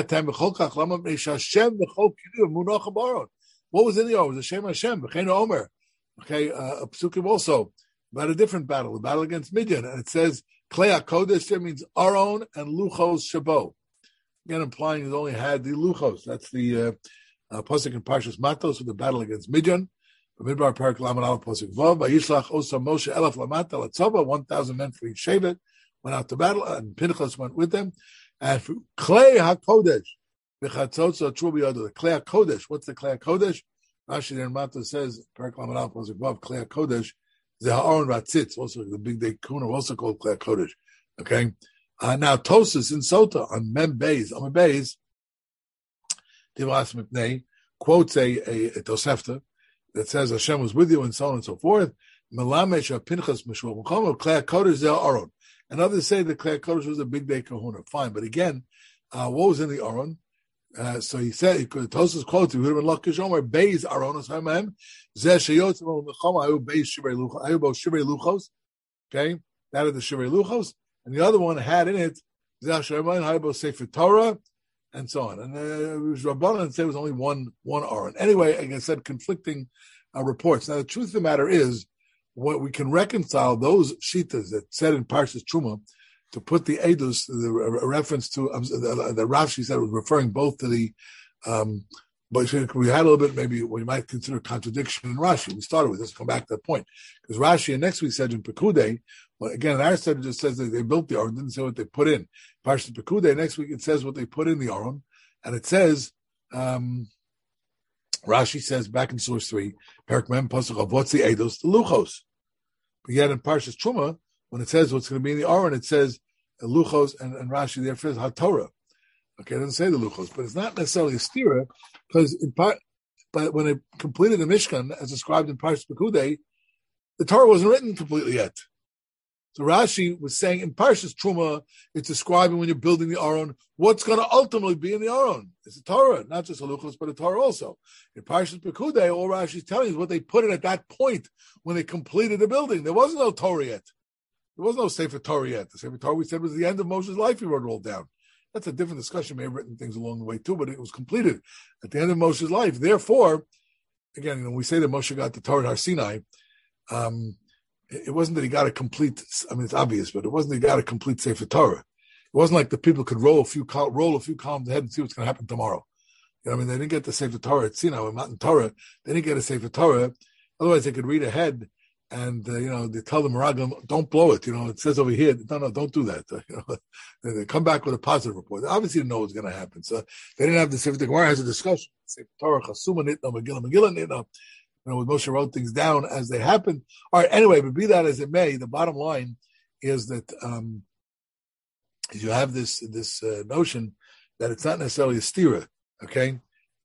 [SPEAKER 1] was in the Aron? It was Hashem Hashem. Omer. Okay, uh, a psukim also about a different battle, the battle against Midian, and it says Klei HaKodesh there means Aron and Luchos Shabo. Again, implying he's only had the Luchos. That's the uh, uh, pasuk in Parshas Matos with the battle against Midian. Midbar Perek Lamed Aleph pasuk Vav. Vayishlach Osa Moshe Elef Lamata Latzava, one thousand men for each shevet. went out to battle, and Pinchas went with them. And for Klei HaKodesh, V'chatzotza Trubi Yodo, the Klei HaKodesh. What's the Klei HaKodesh? Rashi there in Mata says, Perak Lamed Aleph was above Klei HaKodesh, the Ha'aron Ratzitz, also the Big Day Kuna, also called Klei HaKodesh. Okay? Uh, now, Tosas in Sota, on Mem Beis, on Mem Beis, Tivas Mipnei, quotes a, a, a Tosefta that says Hashem was with you and so on and so forth. Melamesh Pinchas Meshua Mechom, Klei HaKodesh Zel Aron. And others say that Klei HaKodesh was a Big Day Kahuna. Fine, but again, uh, what was in the Aron? Uh, so he said, he could Tosas quotes, he would have been Lakish Omer, Beis Aronos Hamem, Zeh Sheyotz Mechom, Ayu Beis Shivrei Luchos, Ayu Bo Shivrei Luchos. Okay, that is the Shivrei Luchos. And the other one had in it, Zeh Sheyotz Ayu Bo Sefer Torah, and so on. And uh, it was Rabbanan said it was only one one Aron. Anyway, like I said, conflicting uh, reports. Now, the truth of the matter is, what we can reconcile those shitas that said in Parshas Truma to put the edus, the reference to um, the, the Rashi said it was referring both to the, um, but we had a little bit, maybe we might consider contradiction in Rashi. We started with this, come back to that point. Because Rashi and next week said in Pekude, well, again, our side just says that they built the Aron, didn't say what they put in. Parshas Pekude, next week it says what they put in the Aron, and it says, um, Rashi says back in source three, Perak Mem Pasuk of what's the edus? The Luchos. But yet in Parshas Truma, when it says what's going to be in the Aron, it says uh, Luchos, and, and Rashi therefore says HaTorah. Okay, it doesn't say the Luchos, but it's not necessarily a stira, because in part, but when it completed the Mishkan, as described in Parshas Pekude, the Torah wasn't written completely yet. So Rashi was saying in Parshas Truma, it's describing when you're building the Aron, what's going to ultimately be in the Aron. It's a Torah, not just a Luchos, but a Torah also. In Parshas Pekude, all Rashi is telling is what they put in at that point when they completed the building. There was no Torah yet. There was no Sefer Torah yet. The Sefer Torah we said was the end of Moshe's life. He wrote it all down. That's a different discussion. May have written things along the way too, but it was completed at the end of Moshe's life. Therefore, again, when we say that Moshe got the Torah at Har Sinai, um, it wasn't that he got a complete, I mean, it's obvious, but it wasn't that he got a complete Sefer Torah. It wasn't like the people could roll a few roll a few columns ahead and see what's going to happen tomorrow. You know, I mean, they didn't get the Sefer Torah at Sinai, Matan Torah. They didn't get a Sefer Torah. Otherwise, they could read ahead and, uh, you know, they tell the Meraglim, don't blow it. You know, it says over here, no, no, don't do that. Uh, you know, they, they come back with a positive report. They obviously didn't know what was going to happen. So they didn't have the Sefer Torah. Gemara has a discussion. Sefer Torah, Chasuma, Nitno, Megillah, Megillah, Nitno. You know, Moshe wrote things down as they happened. All right, anyway, but be that as it may, the bottom line is that um, you have this this uh, notion that it's not necessarily a stira, okay?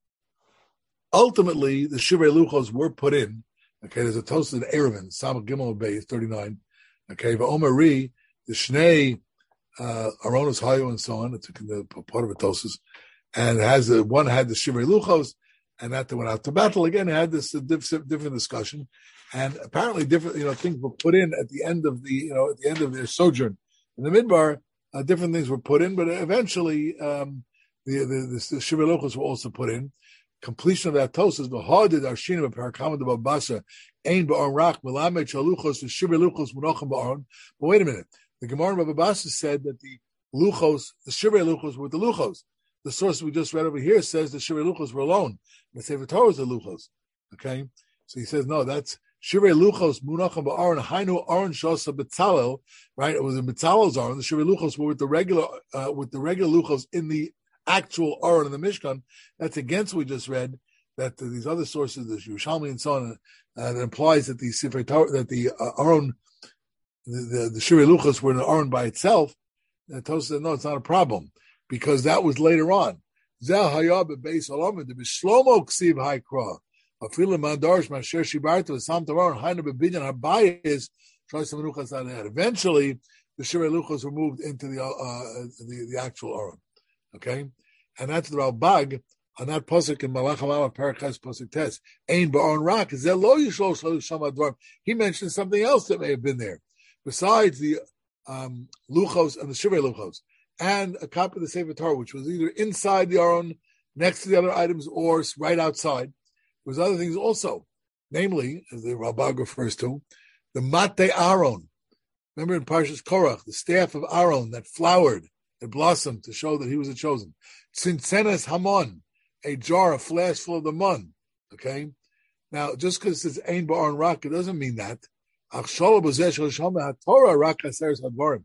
[SPEAKER 1] Ultimately, the Shivrei Luchos were put in, okay? There's a toast in Erevin, Samach Gimel Bay, thirty-nine, okay? But Omari, the Shnei, uh, Aronos Hayo, and so on, it's a, part of a toast, and it has the, one had the Shivrei Luchos, and that they went out to battle again. It had this uh, different, different discussion, and apparently different, you know, things were put in at the end of the, you know, at the end of their sojourn in the Midbar. Uh, different things were put in, but eventually um, the the, the, the Shivrei Luchos were also put in. Completion of that toast is the harded Arshinim of Parakam de Babasa, Ein Ba'aron Rak Melamed Shaluchos the Shivrei Luchos Munachim Ba'aron. But wait a minute, the Gemara of Babasa said that the Luchos, the Shivrei Luchos, were the Luchos. The source we just read over here says the Shivrei Luchos were alone. The Sefer Torah is the Luchos. Okay? So he says, no, that's Shivrei Luchos, Munachim Ba'aron, Hainu Aron Shosa B'Tzalel, right? It was in B'Tzalel's Aron. The Shivrei Luchos were with the regular, uh, with the regular Luchos in the actual Aron in the Mishkan. That's against what we just read, that uh, these other sources, the Yerushalmi and so on, uh, that implies that the Sefer Torah, that the uh, Aron, the, the, the Shivrei Luchos were in the Aron by itself. And Tosfos said, no, it's not a problem, because that was later on. Zeh hayab bebeis olam de bishlomo ksiv haykra. Afil mandarish masher shibartu sam tavar hayna bebinyan habayis shoysa menuchas ader. Eventually, the Shivrei Luchos were moved into the uh, the, the actual Aron. Okay, and that's the Ralbag on that pasuk in Malach Hamav Parakas pasuk Tes. Ein ba'aron rak zeh lo yishlo sham advarim. He mentioned something else that may have been there besides the um, Luchos and the Shivrei Luchos, and a copy of the Sefer Torah, which was either inside the Aron, next to the other items, or right outside. There was other things also, namely, as the Ralbag refers to, the Mate Aron. Remember in Parshas Korach, the staff of Aron that flowered, that blossomed to show that he was a chosen. Tzinsenes Hamon, a jar, a flask full of the mun. Okay? Now, just because it says Ein Ba'aron Rak, it doesn't mean that.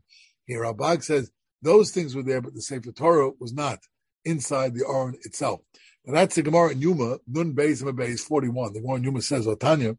[SPEAKER 1] Here, Rabag says those things were there, but the Sefer Torah was not inside the Aron itself. Now that's the Gemara in Yuma, Nun Beis and Beis forty-one. The Gemara in Yuma says, Otanya,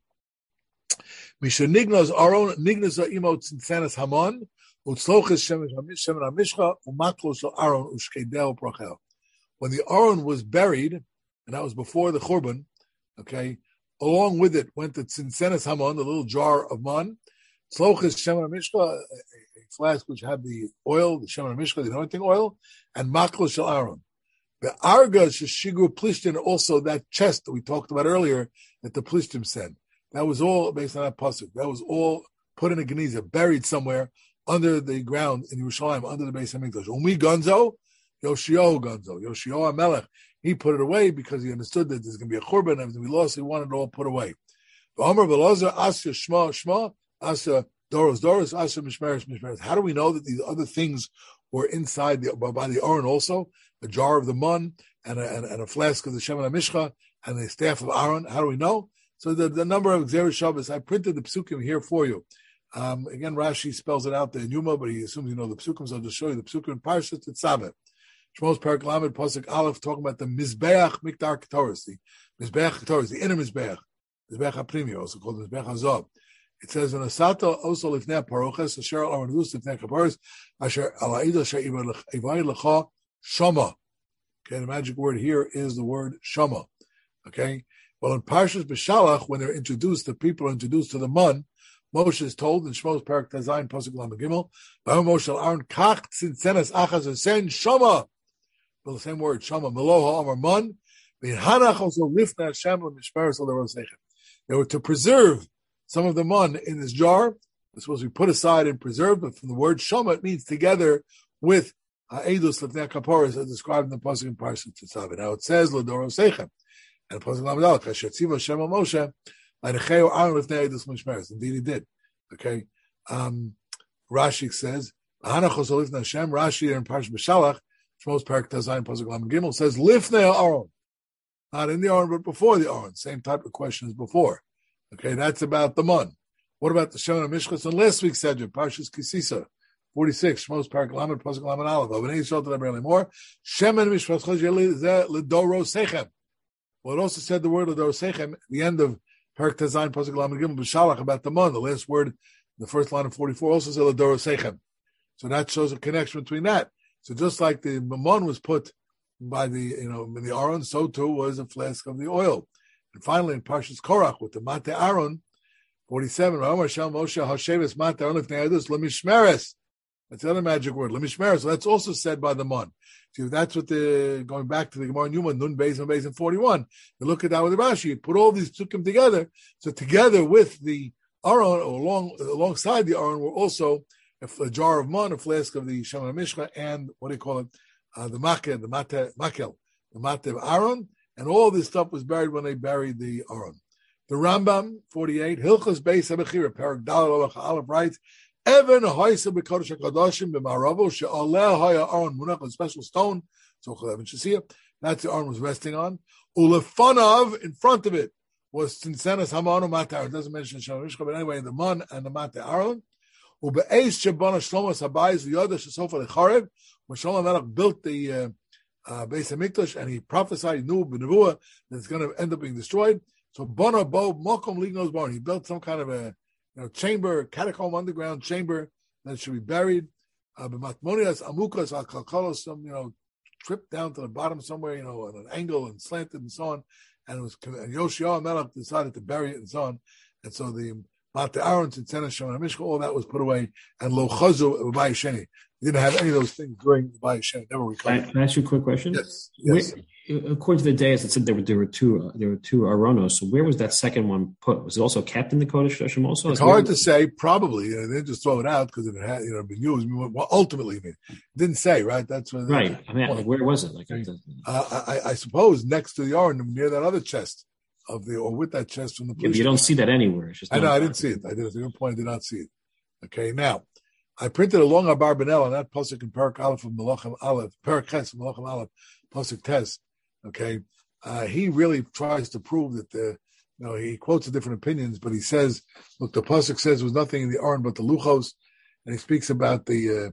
[SPEAKER 1] Misha Nignos Aron, Nignos Imo Tzinsanas Hamon, Utzloches Shemen HaMishcha, Umaklo Shel Aron, Ushkedel Prochel. When the Aron was buried, and that was before the Churban, okay, along with it went the Tzinsanas Hamon, the little jar of man, Tzloches Shemen HaMishcha, a flask which had the oil, the Shemen HaMishcha, the anointing oil, and Maklo Shel Aron. The Arga Sheshigru Plishtim, also that chest that we talked about earlier that the Plishtim sent. That was all based on that pasuk. That was all put in a geniza, buried somewhere under the ground in Yerushalayim, under the Beis Hamikdash. Umi Gonzo, Yoshio Gonzo, Yoshio HaMelech. He put it away because he understood that there's going to be a churban and everything we lost. He wanted it all put away. V'Omer V'Lozer Asya Shma Shma Asya Doros Doros Asya Mishmeres Mishmeres. How do we know that these other things were inside the by the Aron also? A jar of the mun and a, and, and a flask of the Shemen HaMishcha and the staff of Aaron. How do we know? So the, the number of Xer Shabbos, I printed the psukim here for you. Um, again, Rashi spells it out there in Yuma, but he assumes you know the psukim, so I'll just show you the psukim in Parshas Tetzaveh. Shmos Parak Lamed Pasuk Aleph, talking about the Mizbeach Mikdar Ketoris, the Mizbeach Ketoris, the inner Mizbeach, Mizbeach HaPrimi, also called Mizbeach HaZov. It says, "V'nasata also lifnei paroches asher al arnus lifnei kaparos asher al ha'ida she'ivay lecha shama." Okay, the magic word here is the word shama. Okay, well in Parshas B'Shalach, when they're introduced, the people are introduced to the mun. Moshe is told in Shmos Parak Tazayin Pasuk Lamed Gimel, "V'Amar Moshe al Aaron kach tzintzenes achas hasen shama." Well, the same word shama. Meloha Amar mun. V'hanach also lifnei Hashem l'mishmeres l'rosechem. They were to preserve some of the mun in this jar. It's supposed to be put aside and preserved, but from the word shama, it means together with Eidus Lefnei Kaporos, as described in the pasuk in Parshas Tetzaveh. Now it says L'Doro Seichem, and the pasuk Lamed Aleph, Kashetziva Hashem Moshe, L'Necheu Aaron Lefnei Eidus Mishmeres. Indeed, he did. Okay, um, Rashi says Hanachos Lifnei Hashem. Rashi in Parshas B'Shalach, Shmos Parak Tazayin Pasuk Lamed Gimel says Lifnei Aaron, not in the Aaron, but before the Aaron. Same type of question as before. Okay, that's about the mun. What about the Shemen HaMishcha? So last week said Parshas Kisisa. forty-six, Shmos Parak Lamed, Pasuk Lamed Aleph. Avnei Yisrael to barely more. Shemen Mishpachos Zeh L'Doro Sechem. Well, it also said the word L'Doro Sechem at the end of Parak Tazayin Pasuk Lamed Gimel B'Shalach about the mun. The last word, the first line of forty-four, also said L'Doro Sechem. So that shows a connection between that. So just like the mun was put by the you know in the Aron, so too was a flask of the oil. And finally, in Parshas Korach with the Mate Aaron, forty-seven, Moshe Hasheves Mate Aaron Lifnei Eidus L'Mishmeres. That's the other magic word, L'Mishmeres. So that's also said by the mun. See, that's what the, going back to the Gemara in Yuma, Nun Beis and Beis in forty-one. You look at that with the Rashi, you put all these psukim together. So together with the Aron, or along, alongside the Aron, were also a, a jar of mun, a flask of the Shemen HaMishcha, and what do you call it? Uh, the Makeh, the Mate, Makel, the Mate of Aaron. And all this stuff was buried when they buried the Aron. The Rambam, forty-eight, Hilchos Beis HaBechira, Parak Daled Aleph writes, Even Hoysa B'Kodesh HaKadoshim B'Maravo She'oleh Hoya Aron Munach, a special stone, so Chalev and Shasiyah, that's the Aron was resting on. Ulefanav, in front of it, was Tzinsanas Hamon U'Mate Aaron. It doesn't mention Shemen HaMishcha, but anyway, the mun and the Mate Aaron. U'Be'ez Shebana Shlomo Sabayis V'Yoda Shesofa Lecharev, when Shlomo Melech built the uh, Uh, Beis Hamikdash, and he prophesied, knew b'nevuah that it's going to end up being destroyed. So Bona Bo Mokom Lignos Barn, he built some kind of a you know chamber, catacomb, underground chamber that should be buried. B'matmonias Amukas Al Kalkalos, some you know trip down to the bottom somewhere, you know, at an angle and slanted and so on. And it was and Yoshia Melech decided to bury it and so on. And so the Mate Aaron, Tzinsanas Shemen HaMishcha, all that was put away. And Lo Chazu B'Bayis Sheni. Didn't have any of those things during the Bayis Sheni. Never recovered.
[SPEAKER 2] Can I ask you a quick question?
[SPEAKER 1] Yes. yes.
[SPEAKER 2] Where, according to the days, it said there were there were two uh, there were two Aronos. So where was that second one put? Was it also kept in the Kodesh Hashem also?
[SPEAKER 1] It's hard to say. Probably you know, they didn't just throw it out because it had you know been used. Well, ultimately, I mean, it didn't say right. That's what,
[SPEAKER 2] right. I mean, like, where was it? Like,
[SPEAKER 1] uh, I, I suppose next to the Aron, near that other chest of the or with that chest from the.
[SPEAKER 2] Yeah, you don't see that anywhere. It's just
[SPEAKER 1] I know. I didn't see it. I did. At a good point, I did not see it. Okay, now. I printed a long Abar Benel on that pasuk in Parak Aleph of Melachim Aleph, Parak Ches of Melachim Aleph, pasuk Tes. Okay, uh, he really tries to prove that the, you know, he quotes the different opinions, but he says, look, the pasuk says there was nothing in the Aron but the luchos, and he speaks about the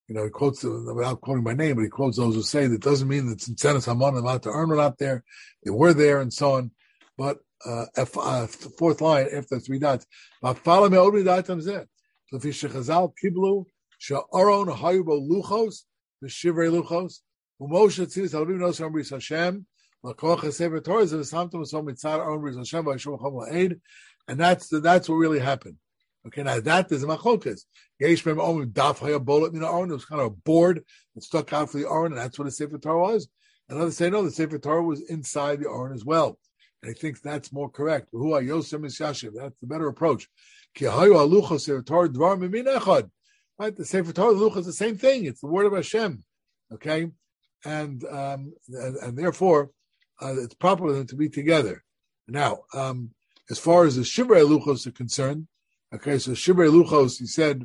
[SPEAKER 1] you know, he quotes, without quoting my name, but he quotes those who say that doesn't mean that Tzintzenes Hamon and Mat Aaron were not there. They were there and so on. But uh, F, uh, fourth line after three dots. So if you shechazal kiblu sha'aron hayubo luchos v'shivrei luchos u'moshe tzidus halvim nosam bris Hashem l'koach sefer Torah zev'samtum v'som mitzad aron bris Hashem v'yishom chom la'ed, and that's the, that's what really happened. Okay, now that is a machlokas. Yesh mem omim daf hayabolet min ha'aron. It was kind of a board that stuck out for the aron, and that's what the sefer Torah was. And others say no, the sefer Torah was inside the aron as well. And he thinks that's more correct. That's the better approach. Right? The Sefer Torah, the Lucha is the same thing. It's the word of Hashem. Okay? And um, and, and therefore, uh, it's proper for them to be together. Now, um, as far as the Shivrei Luchos are concerned, okay, so Shivrei Luchos, he said,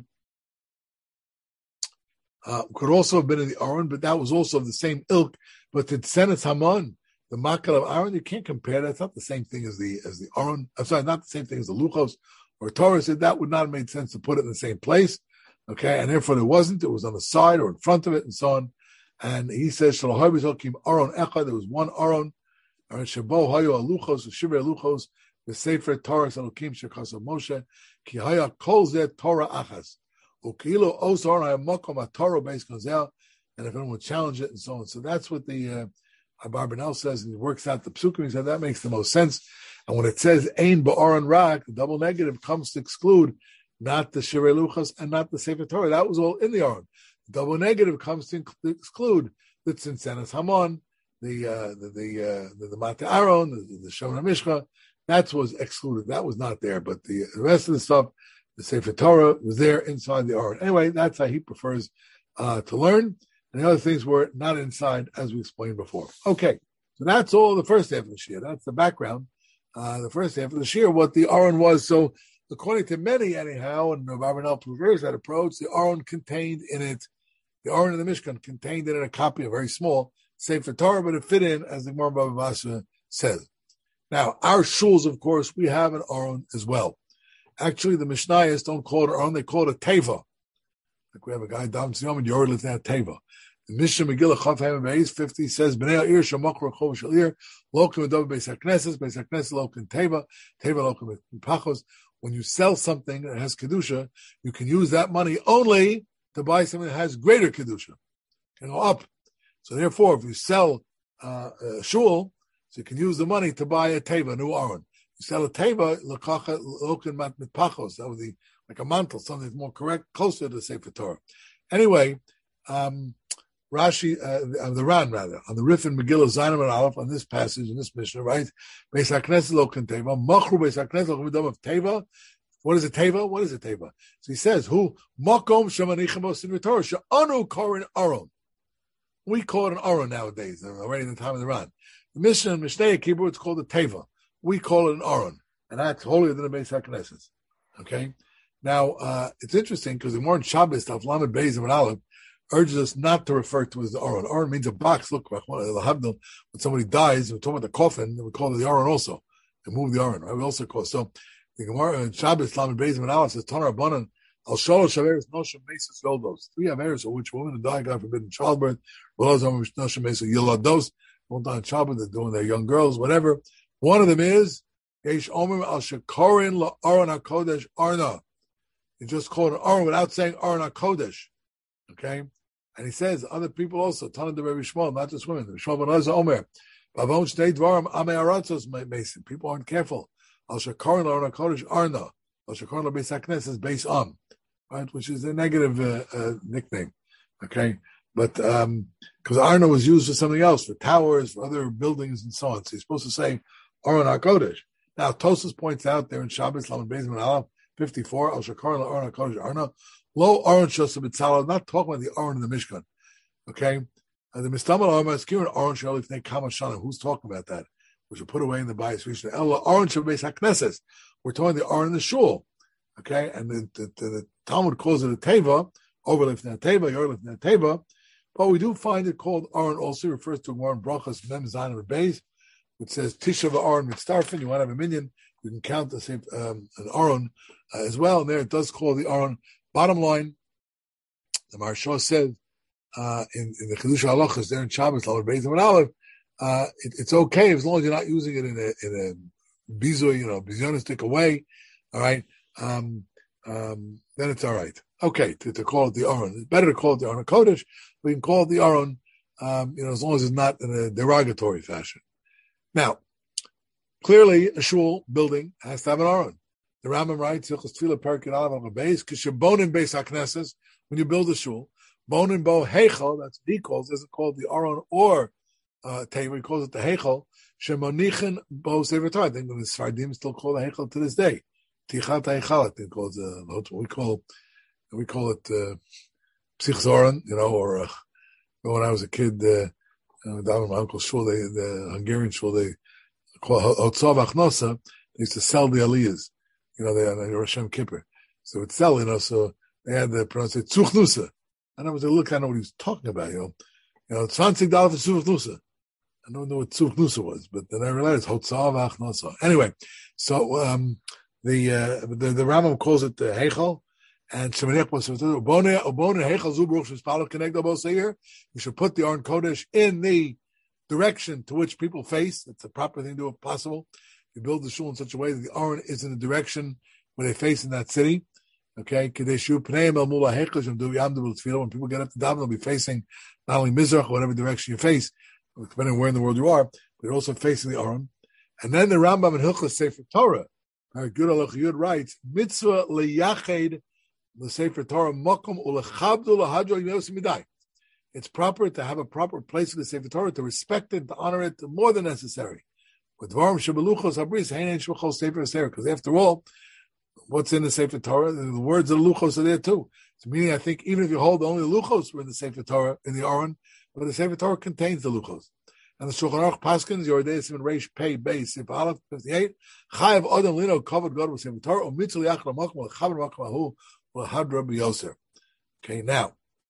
[SPEAKER 1] uh, could also have been in the Aron, but that was also of the same ilk. But the Tzintzenes Hamon, the Makal of Aaron, you can't compare that. It's not the same thing as the as the Aron. I'm sorry, not the same thing as the Luchos or Torah. Said that would not have made sense to put it in the same place. Okay, and therefore there wasn't. It was on the side or in front of it, and so on. And he says, "Shalohav Zokim Aron Echad." There was one Aron. Aron Shabo Hayo Luchos, Shivrei Luchos, the Sefer Torah Elokim Shekhasav Moshe Ki Haya Kol Zeh Torah Achas Ukilo Os Aron Haya Mokom HaTorah Beis Kozel. And if anyone would challenge it and so on, so that's what the uh, Abarbanel says, and he works out the psukim. He said that makes the most sense. And when it says Ein Ba'aron Rak, the double negative comes to exclude not the Shivrei Luchos and not the Sefer Torah. That was all in the Aron. The double negative comes to exclude the Tzintzenes Hamon, the uh, the the uh, the, the Mata Aaron, the, the Shon HaMishcha. That was excluded. That was not there. But the, the rest of the stuff, the Sefer Torah was there inside the Aron. Anyway, that's how he prefers uh, to learn. And the other things were not inside, as we explained before. Okay, so that's all the first half of the Shir. That's the background. Uh, the first half of the Shir, what the Aron was. So, according to many, anyhow, and Abarbanel prefers that approach, the Aron contained in it, the Aron in the Mishkan contained in it a copy, a very small Sefer Torah, but it fit in, as the Gemara Baba Basra says. Now, our shuls, of course, we have an Aron as well. Actually, the Mishnayos don't call it Aron, they call it a Teva. Like we have a guy, Dam Tziyom, and Yor lives in a Teva. The Mishnah Megillah Chav Haim Beis fifty says, "Bnei Ha'ir Shemachor Chov Shalir Lokim Adobe Beis Hakneses Beis Hakneses Lokim Teva Teva Lokim Pachos." When you sell something that has kedusha, you can use that money only to buy something that has greater kedusha, can go up. So therefore, if you sell uh, a shul, so you can use the money to buy a teva, a new aron. You sell a teva, Lokacha Lokim Mat Pachos. That would be like a mantle, something that's more correct, closer to the Sefer Torah. Anyway. Um, Rashi, uh, the Ran rather, on the Rif and Megillah Zainam and Aleph, on this passage, in this Mishnah, right? Beis HaKnesses lo ken teva, machru Beis HaKnesses lo ken of teva. What is a teva? What is a teva? So he says, who makom shemanichem osin v'torah she'anu korin aron. We call it an aron nowadays, already in the time of the Ran. The Mishnah and Mishnah Hebrew, it's called a teva. We call it an aron, and that's holier than the Beis HaKnesses. Okay. Now uh, it's interesting because the more in Shabbos, Taf Lamed Beis and Aleph urges us not to refer to it as the Aron. Aron means a box. Look, when somebody dies, we're talking about the coffin, we call it the Aron also. They move the Aron, right? We also call it. So, the Gemara in Shabbos, Lamed Beis and Aleph says, Tonar Abanan, Al Shalosh Averis Noshem Mesus Yoldos. Three Averis, of which women who die, God forbid, in childbirth, Noshem Mesus Yolados, won't die in childbirth, they're doing their young girls, whatever. One of them is, Yesh Omer Al Shekorin La Aron HaKodesh Arna. You just call it an Aron without saying Aron HaKodesh. Okay? And he says, other people also, Tana de Rebbe Shmuel, not just women. Shmuel ben Elazar Omer, Bavon Shnei Dvarim Amei Aratzos Mason. People aren't careful. Al Shekorin La Aron HaKodesh Arna. Al Shekorin La Beis HaKnesses is based on, right? Which is a negative uh, uh, nickname. Okay? But, um, because Arna was used for something else, for towers, for other buildings and so on. So he's supposed to say Aron HaKodesh. Now, Tosas points out there in Shabbos, Lamed Beis and Aleph, fifty-four, Al Shekorin La Aron HaKodesh Arna. Lo Aron Shosah B'Tzalel, not talking about the Aron in the Mishkan. Okay? Uh, the Mistamal Aron Maskirin, Aron Shal Ifnei Kama Shanim. Who's talking about that? Which will put away in the Bayis Rishon. Elo Aron Shal Beis HaKnesses. We're talking the Aron in the Shul. Okay? And the, the, the, the Talmud calls it a Teva, over Lifnei Teva, Yor Lifnei Teva. But we do find it called Aron also, refers to Gemara in Brachos, Mem Zayin and Beis, which says Tisha V'Aron Mitztarfin. You want to have a minion, you can count the same, um, an Aron uh, as well. And there it does call the Aron. Bottom line, the Maharsha says uh, in, in the Chidush Halachas there in Shabbos, Lamed Beis and Aleph, uh, it, it's okay as long as you're not using it in a in a bizu, you know, bizyonistic way. All right, um, um, then it's all right. Okay, to, to call it the Aron, it's better to call it the Aron Kodesh. We can call it the Aron, um, you know, as long as it's not in a derogatory fashion. Now, clearly, a shul building has to have an Aron. The Rambam writes, when you build a shul, bonin bo heichel, that's what he calls, isn't called the Aron or uh, Teva, he calls it the heichel, shemonichen bo sefer Torah. I think the Sfardim still call the heichel to this day. Tichat heichel, I think calls uh, we call we call it uh, Psich Zoran, you know, or uh, when I was a kid, uh, uh, down in my uncle's shul, they, the Hungarian shul, they call Hotzav Achnosa. They used to sell the aliyahs. You know, they had a Rosh Kippur. So it's sell, you know, so they had the pronunciation Tzuchnusa. And I was like, look, I know what he was talking about, you know. You know, twenty dollars for Tzuchnusa. I don't know what Tzuchnusa was, but then I realized Hotzav Achnosa. Anyway, so um, the, uh, the the Rambam calls it the Heichel, and Shemanech was Obone Obone Heichel Zubruch Shespalo Connect Obose here. You should put the Aron Kodesh in the direction to which people face. It's a proper thing to do if possible. You build the shul in such a way that the Aron is in the direction where they face in that city. Okay, when people get up to daven, they'll be facing not only Mizrach, whatever direction you face, depending on where in the world you are, but also facing the Aron. And then the Rambam and Hilchos Sefer Torah, Good Yud writes, Mitzvah liyached the Sefer Torah makom ulechabdu lahadro yosim midai. It's proper to have a proper place in the Sefer Torah, to respect it, to honor it more than necessary. Because after all, what's in the Sefer Torah? The words of the Luchos are there too. So meaning, I think even if you hold only the Luchos were in the Sefer Torah, in the Aron, but the Sefer Torah contains the Luchos. And the Shulchan Aruch Paskins, Yordei Simon Reish Pei Beis Sif Aleph fifty-eight, Chayav Odom Lino covered God with Sefer Torah, Umitzul Yachla Makom Chaber Makom Ahu Lahadra B'Yoser. Okay, now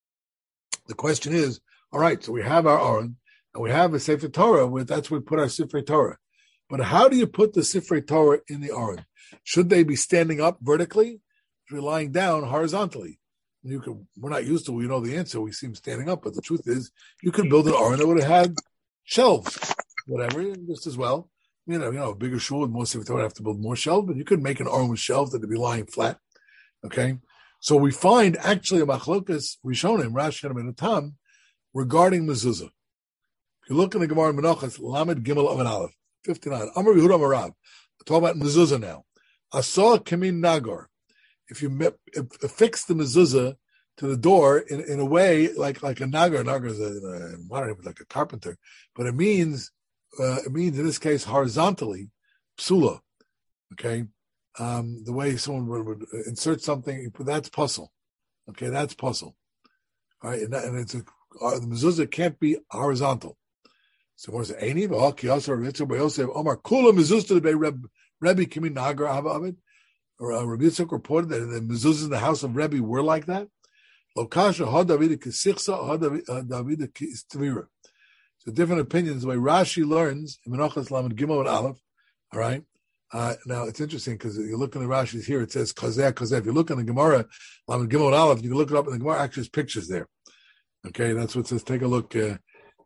[SPEAKER 1] the question is, all right, so we have our Aron and we have a Sefer Torah. With that's where we put our Sefer Torah. But how do you put the Sefer Torah in the Aron? Should they be standing up vertically? Should be lying down horizontally? You could, we're not used to, we know the answer. We see them standing up, but the truth is, you could build an Aron that would have had shelves, whatever, just as well. You know, you know, a bigger shul with more Sefer Torah would have to build more shelves, but you could make an Aron with shelves that would be lying flat. Okay, so we find actually a machlokas Rishonim, Rashi and Tam, regarding mezuzah. If you look in the Gemara in Menachos, Lamed Gimel Amud Aleph. fifty-nine. Amar Yehuda Marav. Talk about mezuzah now. Asah kamin nagar. If you affix the mezuzah to the door in, in a way like like a nagar, nagar is a, a modern, like a carpenter, but it means uh, it means in this case horizontally, psula. Okay, um, the way someone would, would insert something, that's puzzle. Okay, that's puzzle. All right, and, that, and it's a, uh, the mezuzah can't be horizontal. So what is it? Any v'haki asar Yitzchak bar Yosef Omar Kula mezuzah to the Rebbe Rebbe Kimin Nagar Havavid. Or uh, Rabbi Yitzchak reported that the mezuzahs in the house of Rebbe were like that. Lokasha ha David kisichsa ha David kistvira. So different opinions. The way Rashi learns in Menachos Lamed Gimel and Aleph. All right. Uh, now it's interesting because you look in the Rashi's here. It says kazeh kazeh. If you look in the Gemara Lamed Gimel and Aleph, you can look it up in the Gemara. Actually, there's pictures there. Okay, that's what it says. Take a look. Uh,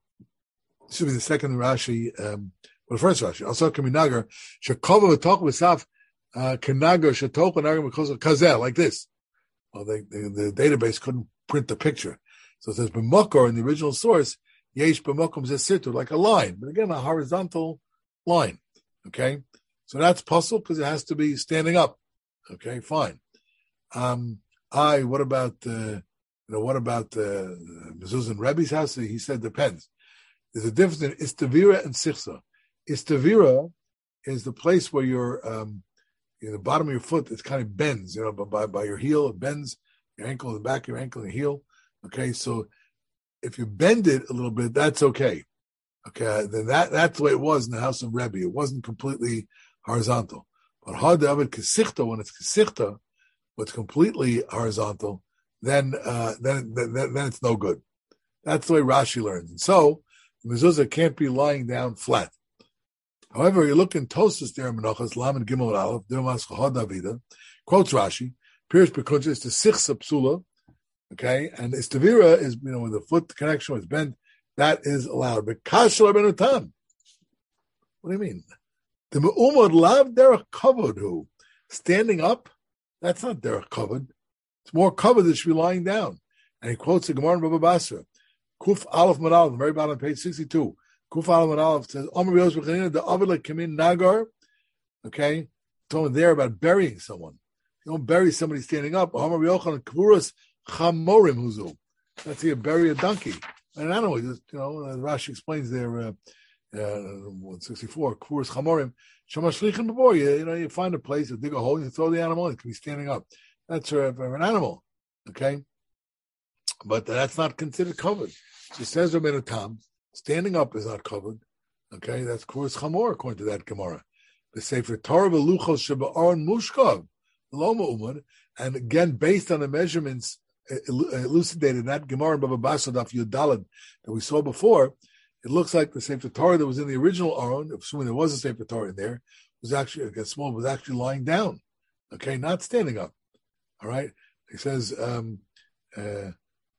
[SPEAKER 1] This should be the second Rashi, um, well, the first Rashi. Also, Kaminagar, Shekova v'toch v'saf, Kanagar, Shetoch v'nagar v'kozel, Kazel, like this. Well, they, they, the database couldn't print the picture. So it says, B'mokor, in the original source, Yesh b'mokom zesitu, like a line. But again, a horizontal line. Okay? So that's possible because it has to be standing up. Okay, fine. Um, I, what about, uh, you know, what about, uh, Mezuzah in Rebbe's house? He said, depends. There's a difference in istavira and sichsa. Istavira is the place where your um, you know, the bottom of your foot it kind of bends, you know, by by your heel it bends, your ankle, the back of your ankle, and your heel. Okay, so if you bend it a little bit, that's okay. Okay, then that that's the way it was in the house of Rebbe. It wasn't completely horizontal. But hadavid kesichta, when it's kesichta, when it's completely horizontal, then uh, then, then then it's no good. That's the way Rashi learns. And so the mezuzah can't be lying down flat. However, you look in Tosas there in Menachos, Lamed Gimel Aleph, Dermas Chahad Davida, quotes Rashi, Pirish Bekuncha is the Sichsa Psula, Okay, and istavira is, you know, when the foot connection was bent, that is allowed. But kasher ben tam. What do you mean? The me'umad lav derech kavod who standing up. That's not derech kavod. It's more kavod that should be lying down. And he quotes the Gemara in Baba Basra, Kuf Aleph Madal, the very bottom of page sixty-two. Kuf Aleph Madal says, Omer Yos B'Chanina, the Avid Kamin Nagar. Okay, talking there about burying someone. You don't bury somebody standing up. Omer Yochanan Kvuras Chamorim Huzu. That's here, bury a donkey. And an animal, you know, Rashi explains there, uh, uh, one sixty-four, Kvuras Chamorim. Shamashlichin before you, you know, you find a place, you dig a hole, you throw the animal in, it can be standing up. That's uh, for an animal. Okay. But that's not considered covered. She says Rabbeinu Tam, standing up is not covered. Okay, that's Kvuras Chamor according to that Gemara. The Sefer Torah Beluchos Sheba'aron Mushkav, Loma Umad, and again based on the measurements elucidated in that Gemara in Baba Basra Daf Yudalad that we saw before, it looks like the Sefer Torah that was in the original Aron, assuming there was a Sefer Torah in there, was actually again small, was actually lying down. Okay, not standing up. All right, he says. Um, uh,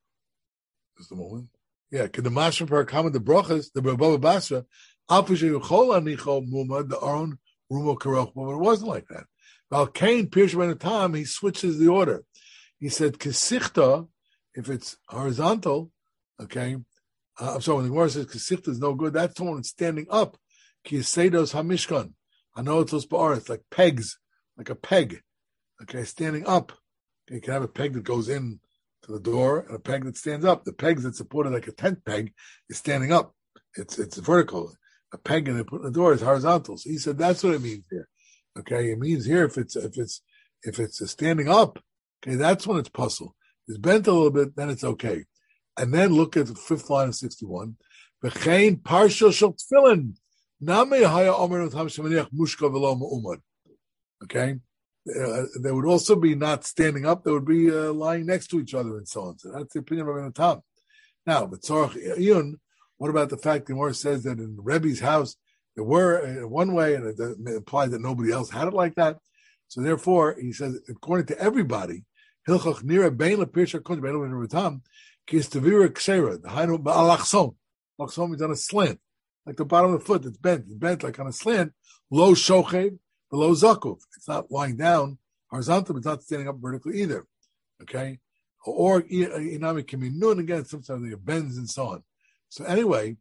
[SPEAKER 1] Is the moment? Yeah, Kedamashim per Kama the Brachas, the Baba Basra, Alpha Chol Anicho Muma, the Aron Rumo Karoch, but it wasn't like that. While Cain, Pirush Ben Tam, he switches the order. He said Kesichta, if it's horizontal, okay, uh, I'm sorry, when the Gemara says Kesichta is no good, that's the one that's standing up. Kisedos Hamishkan. I know it's those ba'aretz, like pegs, like a peg, okay, standing up. Okay, you can have a peg that goes in to the door and a peg that stands up. The peg that's supported like a tent peg is standing up. It's it's vertical. A peg and they put in the door is horizontal. So he said that's what it means here. Okay, it means here if it's if it's if it's a standing up, okay, that's when it's puzzle. It's bent a little bit, then it's okay. And then look at the fifth line of sixty-one. V'chein partial shel tefillin. Name haya omer utam shemaniach mushka v'lo me'umad. Okay. Uh, they would also be not standing up; they would be uh, lying next to each other and so on. So that's the opinion of Rabbeinu Tam. Now, but Tzorach Iyun, what about the fact that Gemara says that in Rebbe's house there were uh, one way, and it implied that nobody else had it like that. So therefore, he says, according to everybody, Hilchach Nira Bein LePirsha Kodesh Bein Rabbeinu Tam Kis Tavira Ksera the Hainu Ba'alachsom. Lachsom is on a slant, like the bottom of the foot. It's bent, it's bent like on a slant. Low Shochev. Below Zakuf. It's not lying down horizontal, but it's not standing up vertically either. Okay? Or Inami can be nun again, sometimes it bends and so on. So anyway,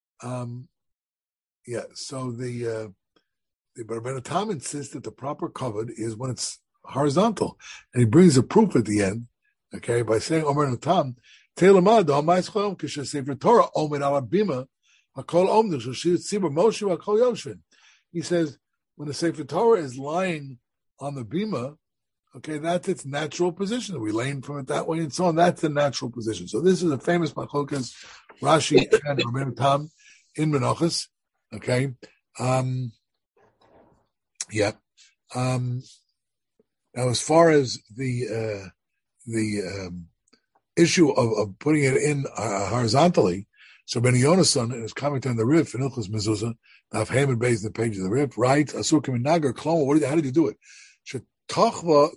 [SPEAKER 1] um, yeah, so the uh the Rabbeinu Tam insists that the proper covered is when it's horizontal. And he brings a proof at the end, okay, by saying Rabbeinu Tam, Telamad, Ha'mais Chol Kisha Sefer Torah, Omed Ala Bima, Hakol Omnich, Shir Tzibur Moshe, Hakol Yoshin. He says, when the Sefer Torah is lying on the bima, okay, that's its natural position. We lane from it that way and so on. That's the natural position. So this is a famous machlokas, Rashi and Rabbeinu Tam in Menachos. Okay, um, yeah. Um, now, as far as the uh, the um, issue of, of putting it in uh, horizontally, so Ben Yonason in his comment on the Rif in Ilchos Mezuzah, I've hammered based on the page of the Rip, right? Asur Nagar Kloma. What did how did you do it? Shekava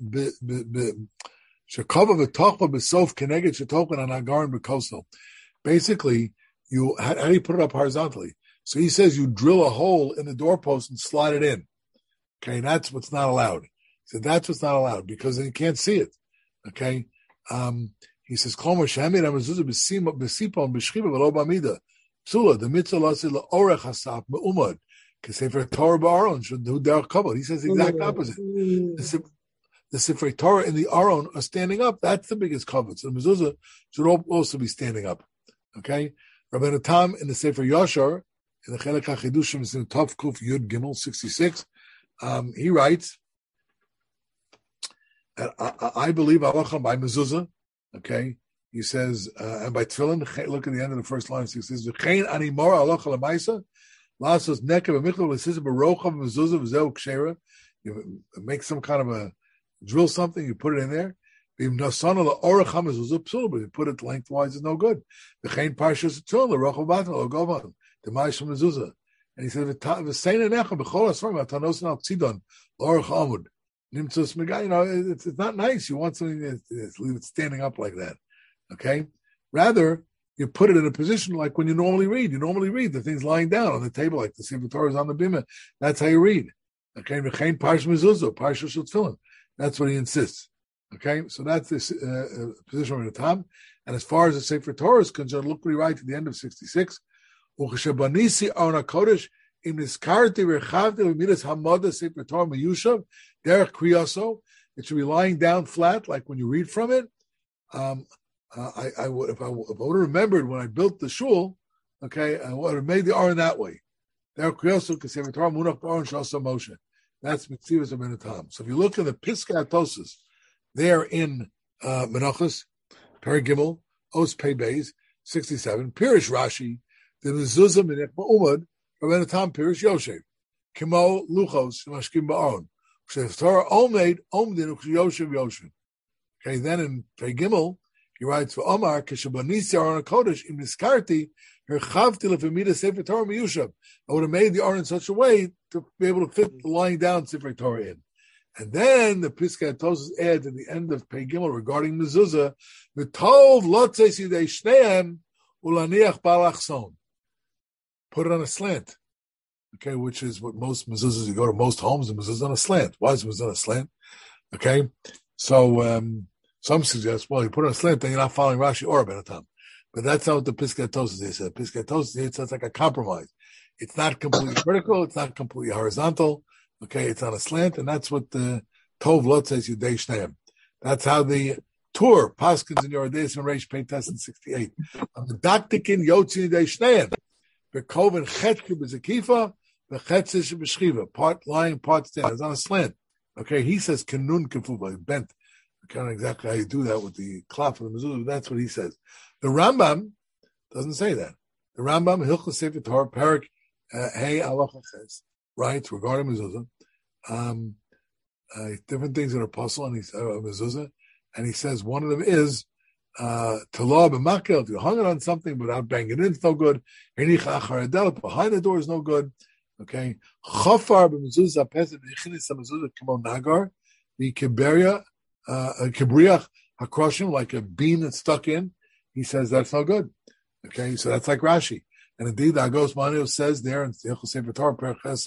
[SPEAKER 1] v'tochva b'sof keneged shetochen anagarin b'kosel. Basically, you how, how do you put it up horizontally? So he says you drill a hole in the doorpost and slide it in. Okay, and that's what's not allowed. So that's what's not allowed because then you can't see it. Okay, um, he says Kloma Shamir Amazuzah b'sima b'sipon b'shchiva v'lo b'amida. Psula, the mitzvah lasid la'orech hasap me'umad, k'sefer Torah ba'aron should do derech kavod. He says the exact opposite. The, the sefer Torah and the aron are standing up. That's the biggest kavod. So the mezuzah should also be standing up. Okay, Rabbeinu Tam in the sefer Yashar in the Chelek HaChidushim is in Tov Kuf Yud Gimel sixty-six. Um, he writes that I, I believe halachah by mezuzah. Okay. He says, uh, and by tefillin, look at the end of the first line. He says, "V'chein animor halacha lemaisa, lasos nekav v'michlo l'sizah b'rocha v'mezuzah v'zeu kshera." You make some kind of a drill something, you put it in there. V'im nasana la'orach hamezuzah psul, but you put it lengthwise is no good. V'chein parshas tefillin l'rocha v'batan l'govan d'maish mezuzah. And he says, "V'sein enecha b'chol asram atanosin al tzidon l'orach amud." You know, it's, it's not nice. You want something that's, that's standing up like that. Okay? Rather, you put it in a position like when you normally read. You normally read the things lying down on the table, like the Sefer Torah is on the bima. That's how you read. Okay? That's what he insists. Okay? So that's this uh, position of the Tam. And as far as the Sefer Torah is concerned, look what he writes at the end of sixty-six. Im niskarti rechavti v'midas hamada sefer Torah meyushav derech kriyaso. It should be lying down flat, like when you read from it. Um, uh, I, I would, if I, if I would have remembered when I built the shul, okay, I would have made the aron that way. Derech kriyaso k'sefer Torah munach b'aron shasa Moshe. That's mitzvahs of Menatam. So if you look at the Piskei HaTosas, there in uh, Menachos, Perek Gimel, Os Pei Beis, sixty-seven, Pirish Rashi, the mezuzah minech ba'umad. Rabbeinu Tam Pirish Yoshev, Kimo Luchos Mashkim Ba'aron. Torah Omed Omdin Yoshev Yoshev. Okay, then in Pei Gimel he writes for Omar Keshabanisi Aron Kodesh Im Niskarti Herchavti Lefemida Sefer Torah Miyushav. I would have made the Aron in such a way to be able to fit the lying down Sefer Torah in. And then the Piskei HaTosas adds at the end of Pei Gimel regarding mezuzah, V'tov Lotzes Yidei Shneim Ulaniach Balachson. Put it on a slant, okay, which is what most mezuzahs, you go to most homes, and mezuzah on a slant. Why is mezuzah on a slant? Okay, so um, some suggest, well, you put it on a slant, then you're not following Rashi or Rabbeinu Tam. But that's not what the Piskei HaTosas said. Piskei HaTosas, it sounds like a compromise. It's not completely vertical, it's not completely horizontal, okay, it's on a slant, and that's what the Tov Lot says, Yudei Shneim. That's how the Tur, Paskins in Yoredeis and Reish Peitas in sixty-eight. On the Daktikin Yotzi Yudei Shneim. Bekoven chetke bezakifa, bechetzish b'shchiva. Part lying, part standing. It's on a slant. Okay, he says kanun kefuba, bent. I can't know exactly how you do that with the klaf of the mezuzah, but that's what he says. The Rambam doesn't say that. The Rambam Hilchos Sefer Torah Perek Hey Halacha says, right, regarding mezuzah, um, uh, different things that are possible in uh, mezuzah, and he says one of them is. Uh, to law b'makel, if you hung it on something without banging it in, it's no good. Behind the door is no good. Okay. Chafar b'mezuzah pesach v'yichinis hamezuzah k'mo nagar v'kiberia kibriach hakroshim, like a bean that's stuck in. He says that's no good. Okay, so that's like Rashi. And indeed, the Agos Manio says there in Hilchos Sefer Torah Perek Ches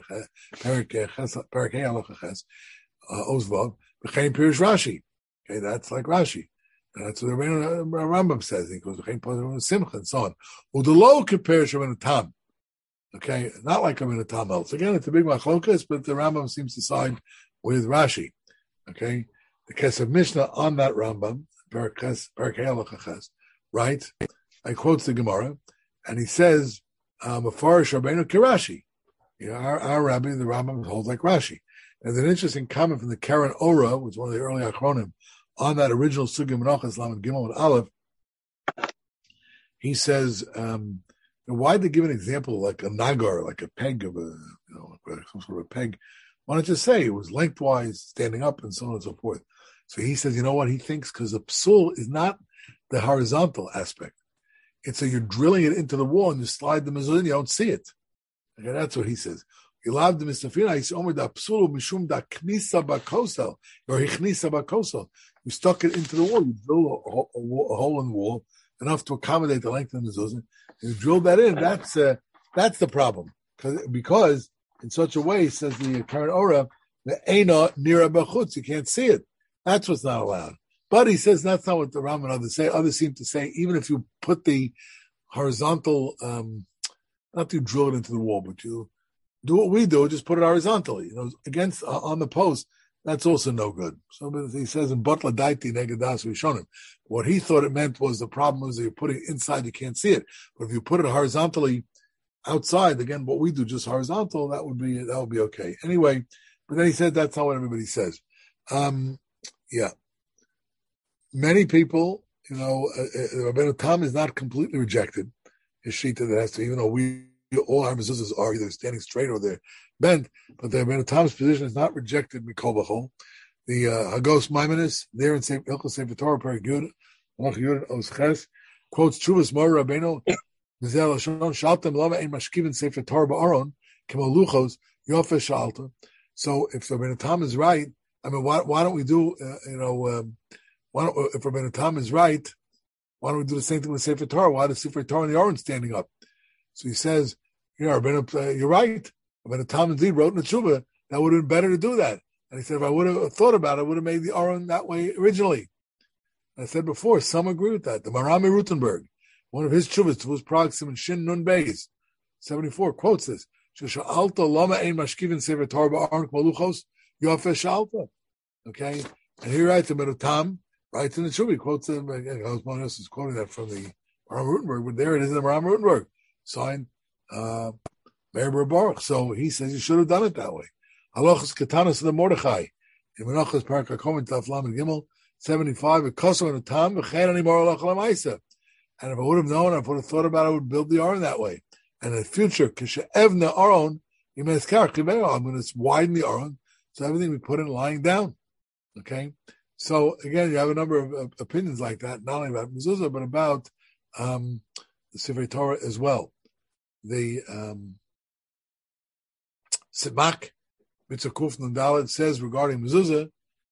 [SPEAKER 1] Perek Hey Halacha Ches Ozvav B'chein Pirish Rashi. Okay, that's like Rashi. That's what the Rambam says. He goes, Simcha, and so on. Udalo compares Rabbeinu Tam. Okay, not like Rabbeinu Tam else. Again, it's a big machlokas, but the Rambam seems to side with Rashi. Okay, the Kesef Mishnah on that Rambam, Perek Halacha Ches, right? I quotes the Gemara, and he says, "Mefarish Rabbeinu Kirashi." You know, our, our Rabbi, the Rambam, holds like Rashi. There's an interesting comment from the Karen Ora, which was one of the early Achronim, on that original Sugya Menachos Lamed Gimel and Aleph. He says, um, why did they give an example like a nagar, like a peg of a, you know, some sort of a peg? Why don't you say it was lengthwise, standing up, and so on and so forth? So he says, you know what? He thinks because the psul is not the horizontal aspect. It's that you're drilling it into the wall and you slide the mezuzah in, you don't see it. Okay, that's what he says. You love the mistafina. He says, "Omer da psul mishum da knisa bakosel or hichnisa bakosel." You stuck it into the wall. You drill a, a, a hole in the wall enough to accommodate the length of the mezuzah. And you drill that in. That's uh, that's the problem because in such a way, says the current Ora, the eina nira b'chutz. You can't see it. That's what's not allowed. But he says that's not what the Rambam and others say. Others seem to say even if you put the horizontal, um, not to drill it into the wall, but you do what we do, just put it horizontally, you know, against, uh, on the post, that's also no good. So he says in Butla Daiti Negadas Rishonim, what he thought it meant was the problem was that you're putting it inside, you can't see it. But if you put it horizontally outside, again, what we do, just horizontal, that would be, that would be okay. Anyway, but then he said that's not what everybody says. Um, yeah. Many people, you know, uh, Rabbeinu Tam is not completely rejected. His shita that has to, even though we, all our mezuzahs are either standing straight or they're bent, but the Rabbeinu Tam's position is not rejected mikol b'chol. The uh, Hagos Maimonides there in Hilchos Sefer Torah Perek Yud Malach Yud Os Ches quotes Chuvas Mor Rabbeinu Mizel Lashon Shaltem Lama Ein Mashkivin Sefer Torah Ba'aron Kemo Luchos Yofe Shalta. So if Rabbeinu Tam is right, I mean, why why don't we do uh, you know um, why don't, if Rabbeinu Tam is right, Why don't we do the same thing with Sefer Torah? Why the Sefer Torah and the Aron standing up? So he says, you know, uh, you're right. When Tom indeed wrote in the Tshuva, that would have been better to do that. And he said, if I would have thought about it, I would have made the Aron that way originally. And I said before, some agree with that. The Marami Rutenberg, one of his Tshuvas, Tvus Pragsim and Shin Nun Beis, seventy-four, quotes this. Sha'alta lama ein mashkivin Sefer Torah ba'aron k'maluchos yofeh sha'alta. Okay? And he writes about Tom, writes in the Tshuva, he quotes him, again, Osman is quoting that from the Maram Rutenberg, but there it is in the Maram Rutenberg. Signed, uh, Meir Baruch. So he says you should have done it that way. Halachas Katanas of the Mordechai. In Menachas Parak HaKomen Taf Lamed Gimel, seventy-five, V'koso and a Tam, V'chein ani mor alach l'maisa. And if I would have known, if I would have thought about it, I would build the Aron that way. And in the future, Kishe'evna Aron, I'm going to widen the Aron, so everything we put in lying down. Okay? So, again, you have a number of, of opinions like that, not only about mezuzah, but about um, the Sefer Torah as well. The um, Simak, Mitzvah Kuf Nundalet says regarding mezuzah,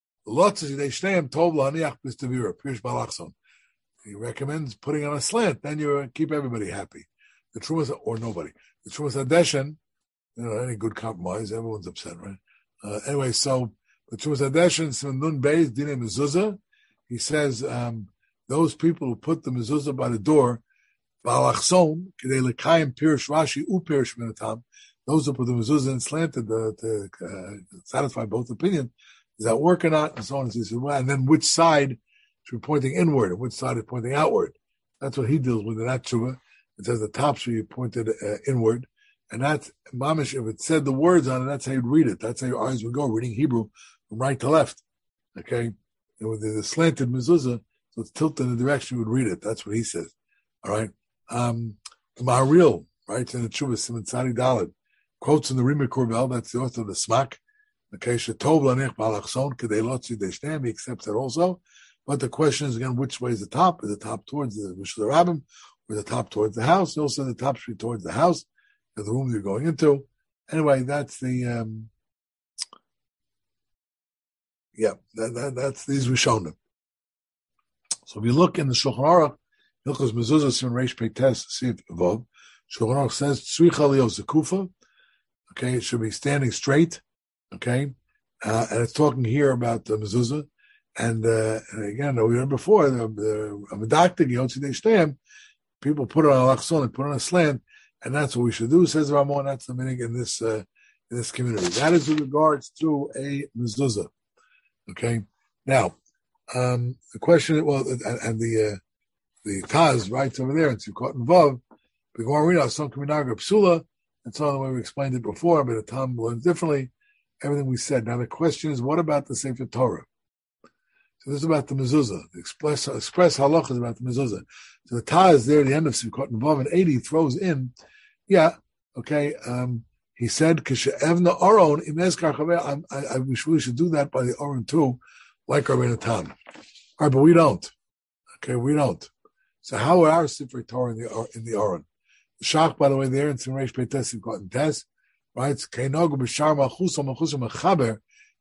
[SPEAKER 1] he recommends putting on a slant, then you keep everybody happy. The Trumas, or nobody. The Trumas Hadeshin, you know, any good compromise, everyone's upset, right? Uh, anyway, so the Trumas Hadeshin, Nun Beis, Dine Mezuzah, he says, um, those people who put the mezuzah by the door, Balachson, Kedei Lekayim Pirish Rashi, U Pirish Minatam, those who put the mezuzah in slanted to, to uh, satisfy both opinions, is that work or not, and so on and so forth. And then which side should be pointing inward and which side is pointing outward. That's what he deals with in that tshuva. It says the top should be pointed uh, inward. And that's, mamish, if it said the words on it, that's how you'd read it. That's how your eyes would go, reading Hebrew from right to left. Okay? And with the, the slanted mezuzah, so it's tilted in the direction you would read it. That's what he says. All right? Um, Maharil, right, in the tshuva, Simon Tzadi Daled, quotes in the Rima Korvel, that's the author of the Smak. Okay, Shetov Lanech Balachson, Kedei Lotzi Deshnem, he accepts that also. But the question is, again, which way is the top? Is the top towards the Mishul Rabbim, or the top towards the house? Also, the top should be towards the house, the room you're going into. Anyway, that's the, um, yeah, that, that, that's these Rishonim. So if you look in the Shulchan Aruch, Hilchos Mezuzah Sim Reish Peites Siv Vov, Shulchan Aruch says, Tzricha Leo Zekufa, okay, it should be standing straight, okay, uh, and it's talking here about the mezuzah, and, uh, and again, we heard before, the medaktik yotzi deishtem, people put it on a lachson, they put it on a slant, and that's what we should do, says Ramon. That's the meaning in this uh, in this community. That is with regards to a mezuzah. Okay, now um, the question, well, and, and the uh, the Taz writes over there, it's caught in Vav, Begorina, some Kaminaga Psula. That's all the way we explained it before, but the Tom learns differently. Everything we said. Now the question is, what about the Sefer Torah? So this is about the mezuzah. The express, express halach is about the mezuzah. So the Taz there at the end of Simchat Nevav and eighty throws in, yeah, okay, um, he said, Kishe'evna Aron, imezkar chaveh, I, I wish we should do that by the Aron too, like Rabbeinu Tam. All right, but we don't. Okay, we don't. So how are our Sefer Torah in the, in the Aron? The Shach, by the way, there in Simreish Peites, Simchat and Tes, right? Keinogu b'shar malchusa malchusa mechaber,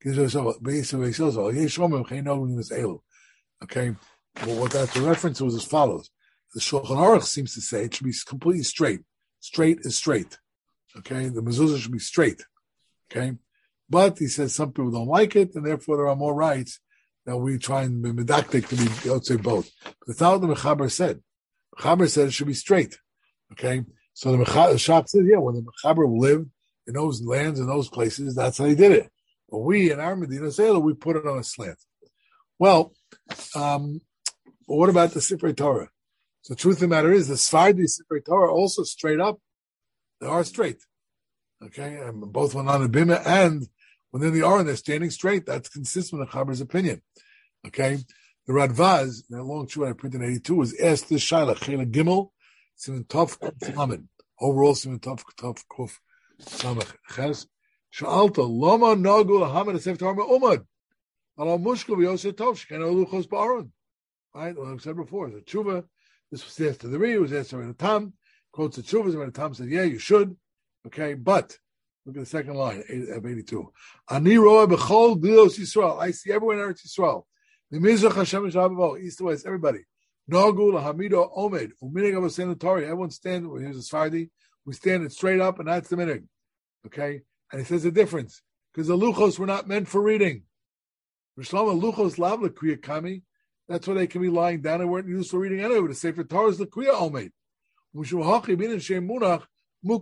[SPEAKER 1] okay, well, what that's a reference was as follows. The Shulchan Aruch seems to say it should be completely straight. Straight is straight. Okay, the mezuzah should be straight. Okay, but he says some people don't like it, and therefore there are more rights that we try and be medactic to be, let's say, both. But that's not what the Mechaber said. Mechaber said it should be straight. Okay, so the Shach said, yeah, when the Mechaber lived in those lands, in those places, that's how he did it. But we, in our Medina Zayla, we put it on a slant. Well, um, what about the Sifrei Torah? So the truth of the matter is, the Sfardi Sifrei Torah are also straight up. They are straight. Okay? And both when on the Bima and within the Aron, they're standing straight. That's consistent with the Chaber's opinion. Okay? The Radvaz, in that long shul I printed in eighty-two, was asked this Shaila, Chela Gimel, Simen Tov Kuf Lamed. Overall, Simen Tov Tov Kuf Samach Ches. Sha'alta, Lama Nagu Lahamad Sefer Torah Me'umad. Ala Mushkul V'Yosef Tov, Shekena Luchos Ba'aron. Right? Well, I've said before, the Tshuva, this was asked to the Ri, it was asked to the Tam, quotes the Tshuva, and the Tam said, yeah, you should. Okay, but, look at the second line of eighty-two. Ani roa b'chol dilos Yisrael. I see everyone in Eretz Yisrael. The Mizrach Hashem Shabbat, east to west, everybody. Nagu lahamido omed uminig of a sanitary. Everyone stand. Here's a Sephardi. We stand it straight up, and that's the minig. Okay, and he says the difference because the luchos were not meant for reading. Rishlama luchos lav lekriya kami. That's why they can be lying down and weren't used for reading anyway. The Sefer Torah is lekriya omed. Mushuhachi bin and shem munach. You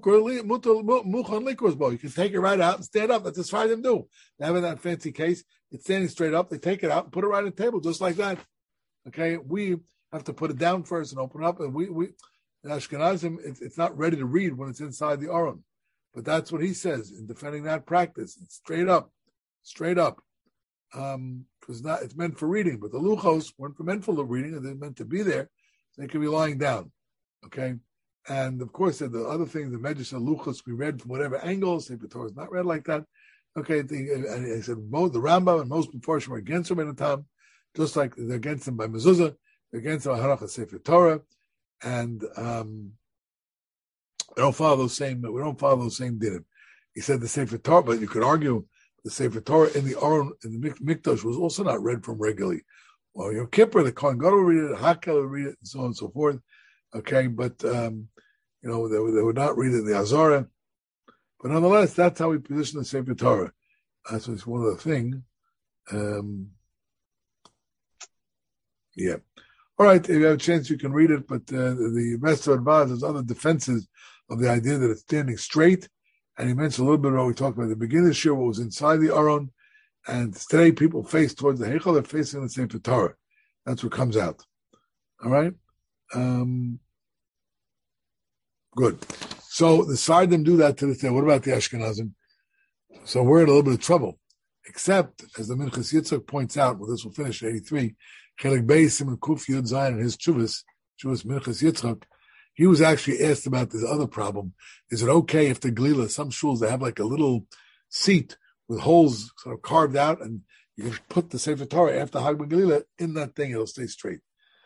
[SPEAKER 1] can take it right out and stand up. That's as far as them do. They have in that fancy case, it's standing straight up. They take it out and put it right on the table, just like that. Okay, we have to put it down first and open it up. And we, we in Ashkenazim, it's, it's not ready to read when it's inside the Aron. But that's what he says in defending that practice. It's straight up, straight up. Um, because not it's meant for reading, but the luchos weren't meant for reading, and they're meant to be there. So they can be lying down. Okay. And of course, the other thing, the Medrash and Luchos, we read from whatever angle. Sefer Torah is not read like that. Okay, the, and I said both the Rambam and most Mefarshim are against Rabbeinu Tam, just like they're against them by Mezuzah, they're against them by Halacha Sefer Torah, and um, we don't follow those same. We don't follow those same dinim. He said the Sefer Torah, but you could argue the Sefer Torah in the Aron in the Mikdash was also not read from regularly. Well, Yom Kippur, the Kohen Gadol would read it, Hakel would read it, and so on and so forth. Okay, but um, you know, they, they would not read it in the Azara. But nonetheless, that's how we position the Sefer Torah. That's one of the things. Um, yeah. All right, if you have a chance, you can read it, but uh, the rest of Advaz has other defenses of the idea that it's standing straight. And he mentioned a little bit about what we talked about at the beginning of the year, what was inside the Aron. And today, people face towards the Heichal, they're facing the Sefer Torah. That's what comes out. All right? Um, good. So the Sardim do that to this day. What about the Ashkenazim? So we're in a little bit of trouble. Except, as the Minchas Yitzchak points out, well, this will finish at eighty-three, Chelik Beis Simon Kuf Yud Zayin and his Chuvas, Chuvas Minchas Yitzchak, he was actually asked about this other problem. Is it okay if the Glila, some shuls, they have like a little seat with holes sort of carved out, and you can put the Sefer Torah after Hag Glila in that thing, it'll stay straight.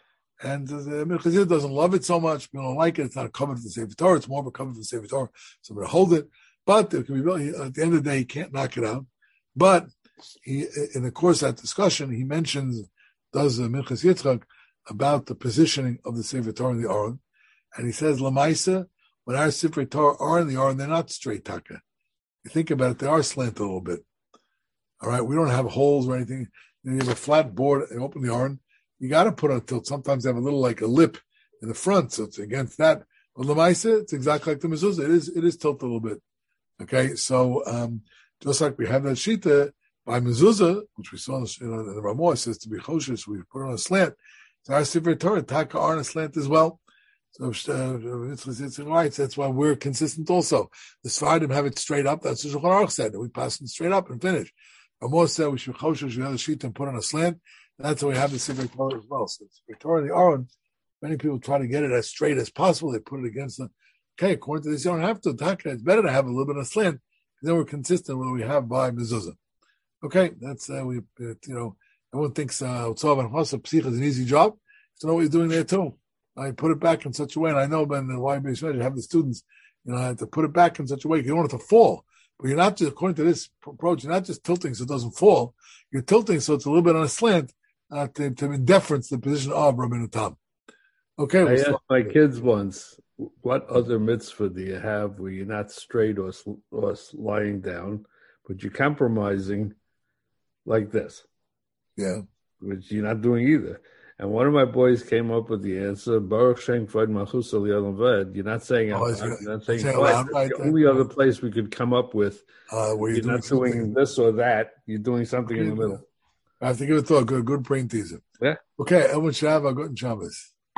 [SPEAKER 1] And the Minchas Yitzchak doesn't love it so much. People don't like it. It's not a cover for the Sefer Torah. It's more of a cover for the Sefer Torah. So I'm going to hold it. But it can be really, at the end of the day, he can't knock it out. But he, in the course of that discussion, he mentions, does the Minchas Yitzchak, about the positioning of the Sefer Torah in the Aron. And he says, Lamaisa, when our Sefer Torah are in the Aron, they're not straight taka. You think about it, they are slanted a little bit. All right, we don't have holes or anything. You have a flat board, and open the Aron. You got to put on a tilt. Sometimes they have a little like a lip in the front, so it's against that. But Lamaisa, it's exactly like the mezuzah. It is, it is tilted a little bit. Okay, so um, just like we have that shita by mezuzah, which we saw in the, you know, in the Ramah, says to be choshesh, we put it on a slant. So our Sefer Torah, taka are on a slant as well. So uh, it's, it's right. That's why we're consistent also. The Sfardim have it straight up. That's what Shulchan Aruch said. We pass it straight up and finish. Ramah said we should choshesh, we have the shita and put on a slant. That's why we have the Sefer Torah as well. So the Sefer Torah in the Aron, many people try to get it as straight as possible. They put it against the, okay, according to this, you don't have to. It's better to have a little bit of slant, because then we're consistent with what we have by mezuzah. Okay, that's, uh, we, uh, you know, everyone thinks Otzav and Chasa Psich is an easy job. So know what he's doing there too. I put it back in such a way, and I know, Ben, the Y B S have the students, you know, I have to put it back in such a way, you don't want it to fall. But you're not just, according to this approach, you're not just tilting so it doesn't fall. You're tilting so it's a little bit on a slant, uh, to, to in deference to the position of Rabbeinu Tam. Okay.
[SPEAKER 3] I asked my kids once, what other mitzvah do you have where you're not straight or, or lying down, but you're compromising like this?
[SPEAKER 1] Yeah.
[SPEAKER 3] Which you're not doing either. And one of my boys came up with the answer, Baruch Shem Kvod Malchus Elyon Ved. You're not saying out
[SPEAKER 1] oh,
[SPEAKER 3] loud, you're not saying
[SPEAKER 1] saying
[SPEAKER 3] loud,
[SPEAKER 1] right,
[SPEAKER 3] the
[SPEAKER 1] right,
[SPEAKER 3] only
[SPEAKER 1] right.
[SPEAKER 3] other place we could come up with,
[SPEAKER 1] uh, where
[SPEAKER 3] you're,
[SPEAKER 1] you're
[SPEAKER 3] not doing
[SPEAKER 1] something.
[SPEAKER 3] this or that, you're doing something in the middle.
[SPEAKER 1] I have to give it a thought. Good, good brain teaser.
[SPEAKER 3] Yeah.
[SPEAKER 1] Okay, Elvin Shav, I'll go to Shabbos.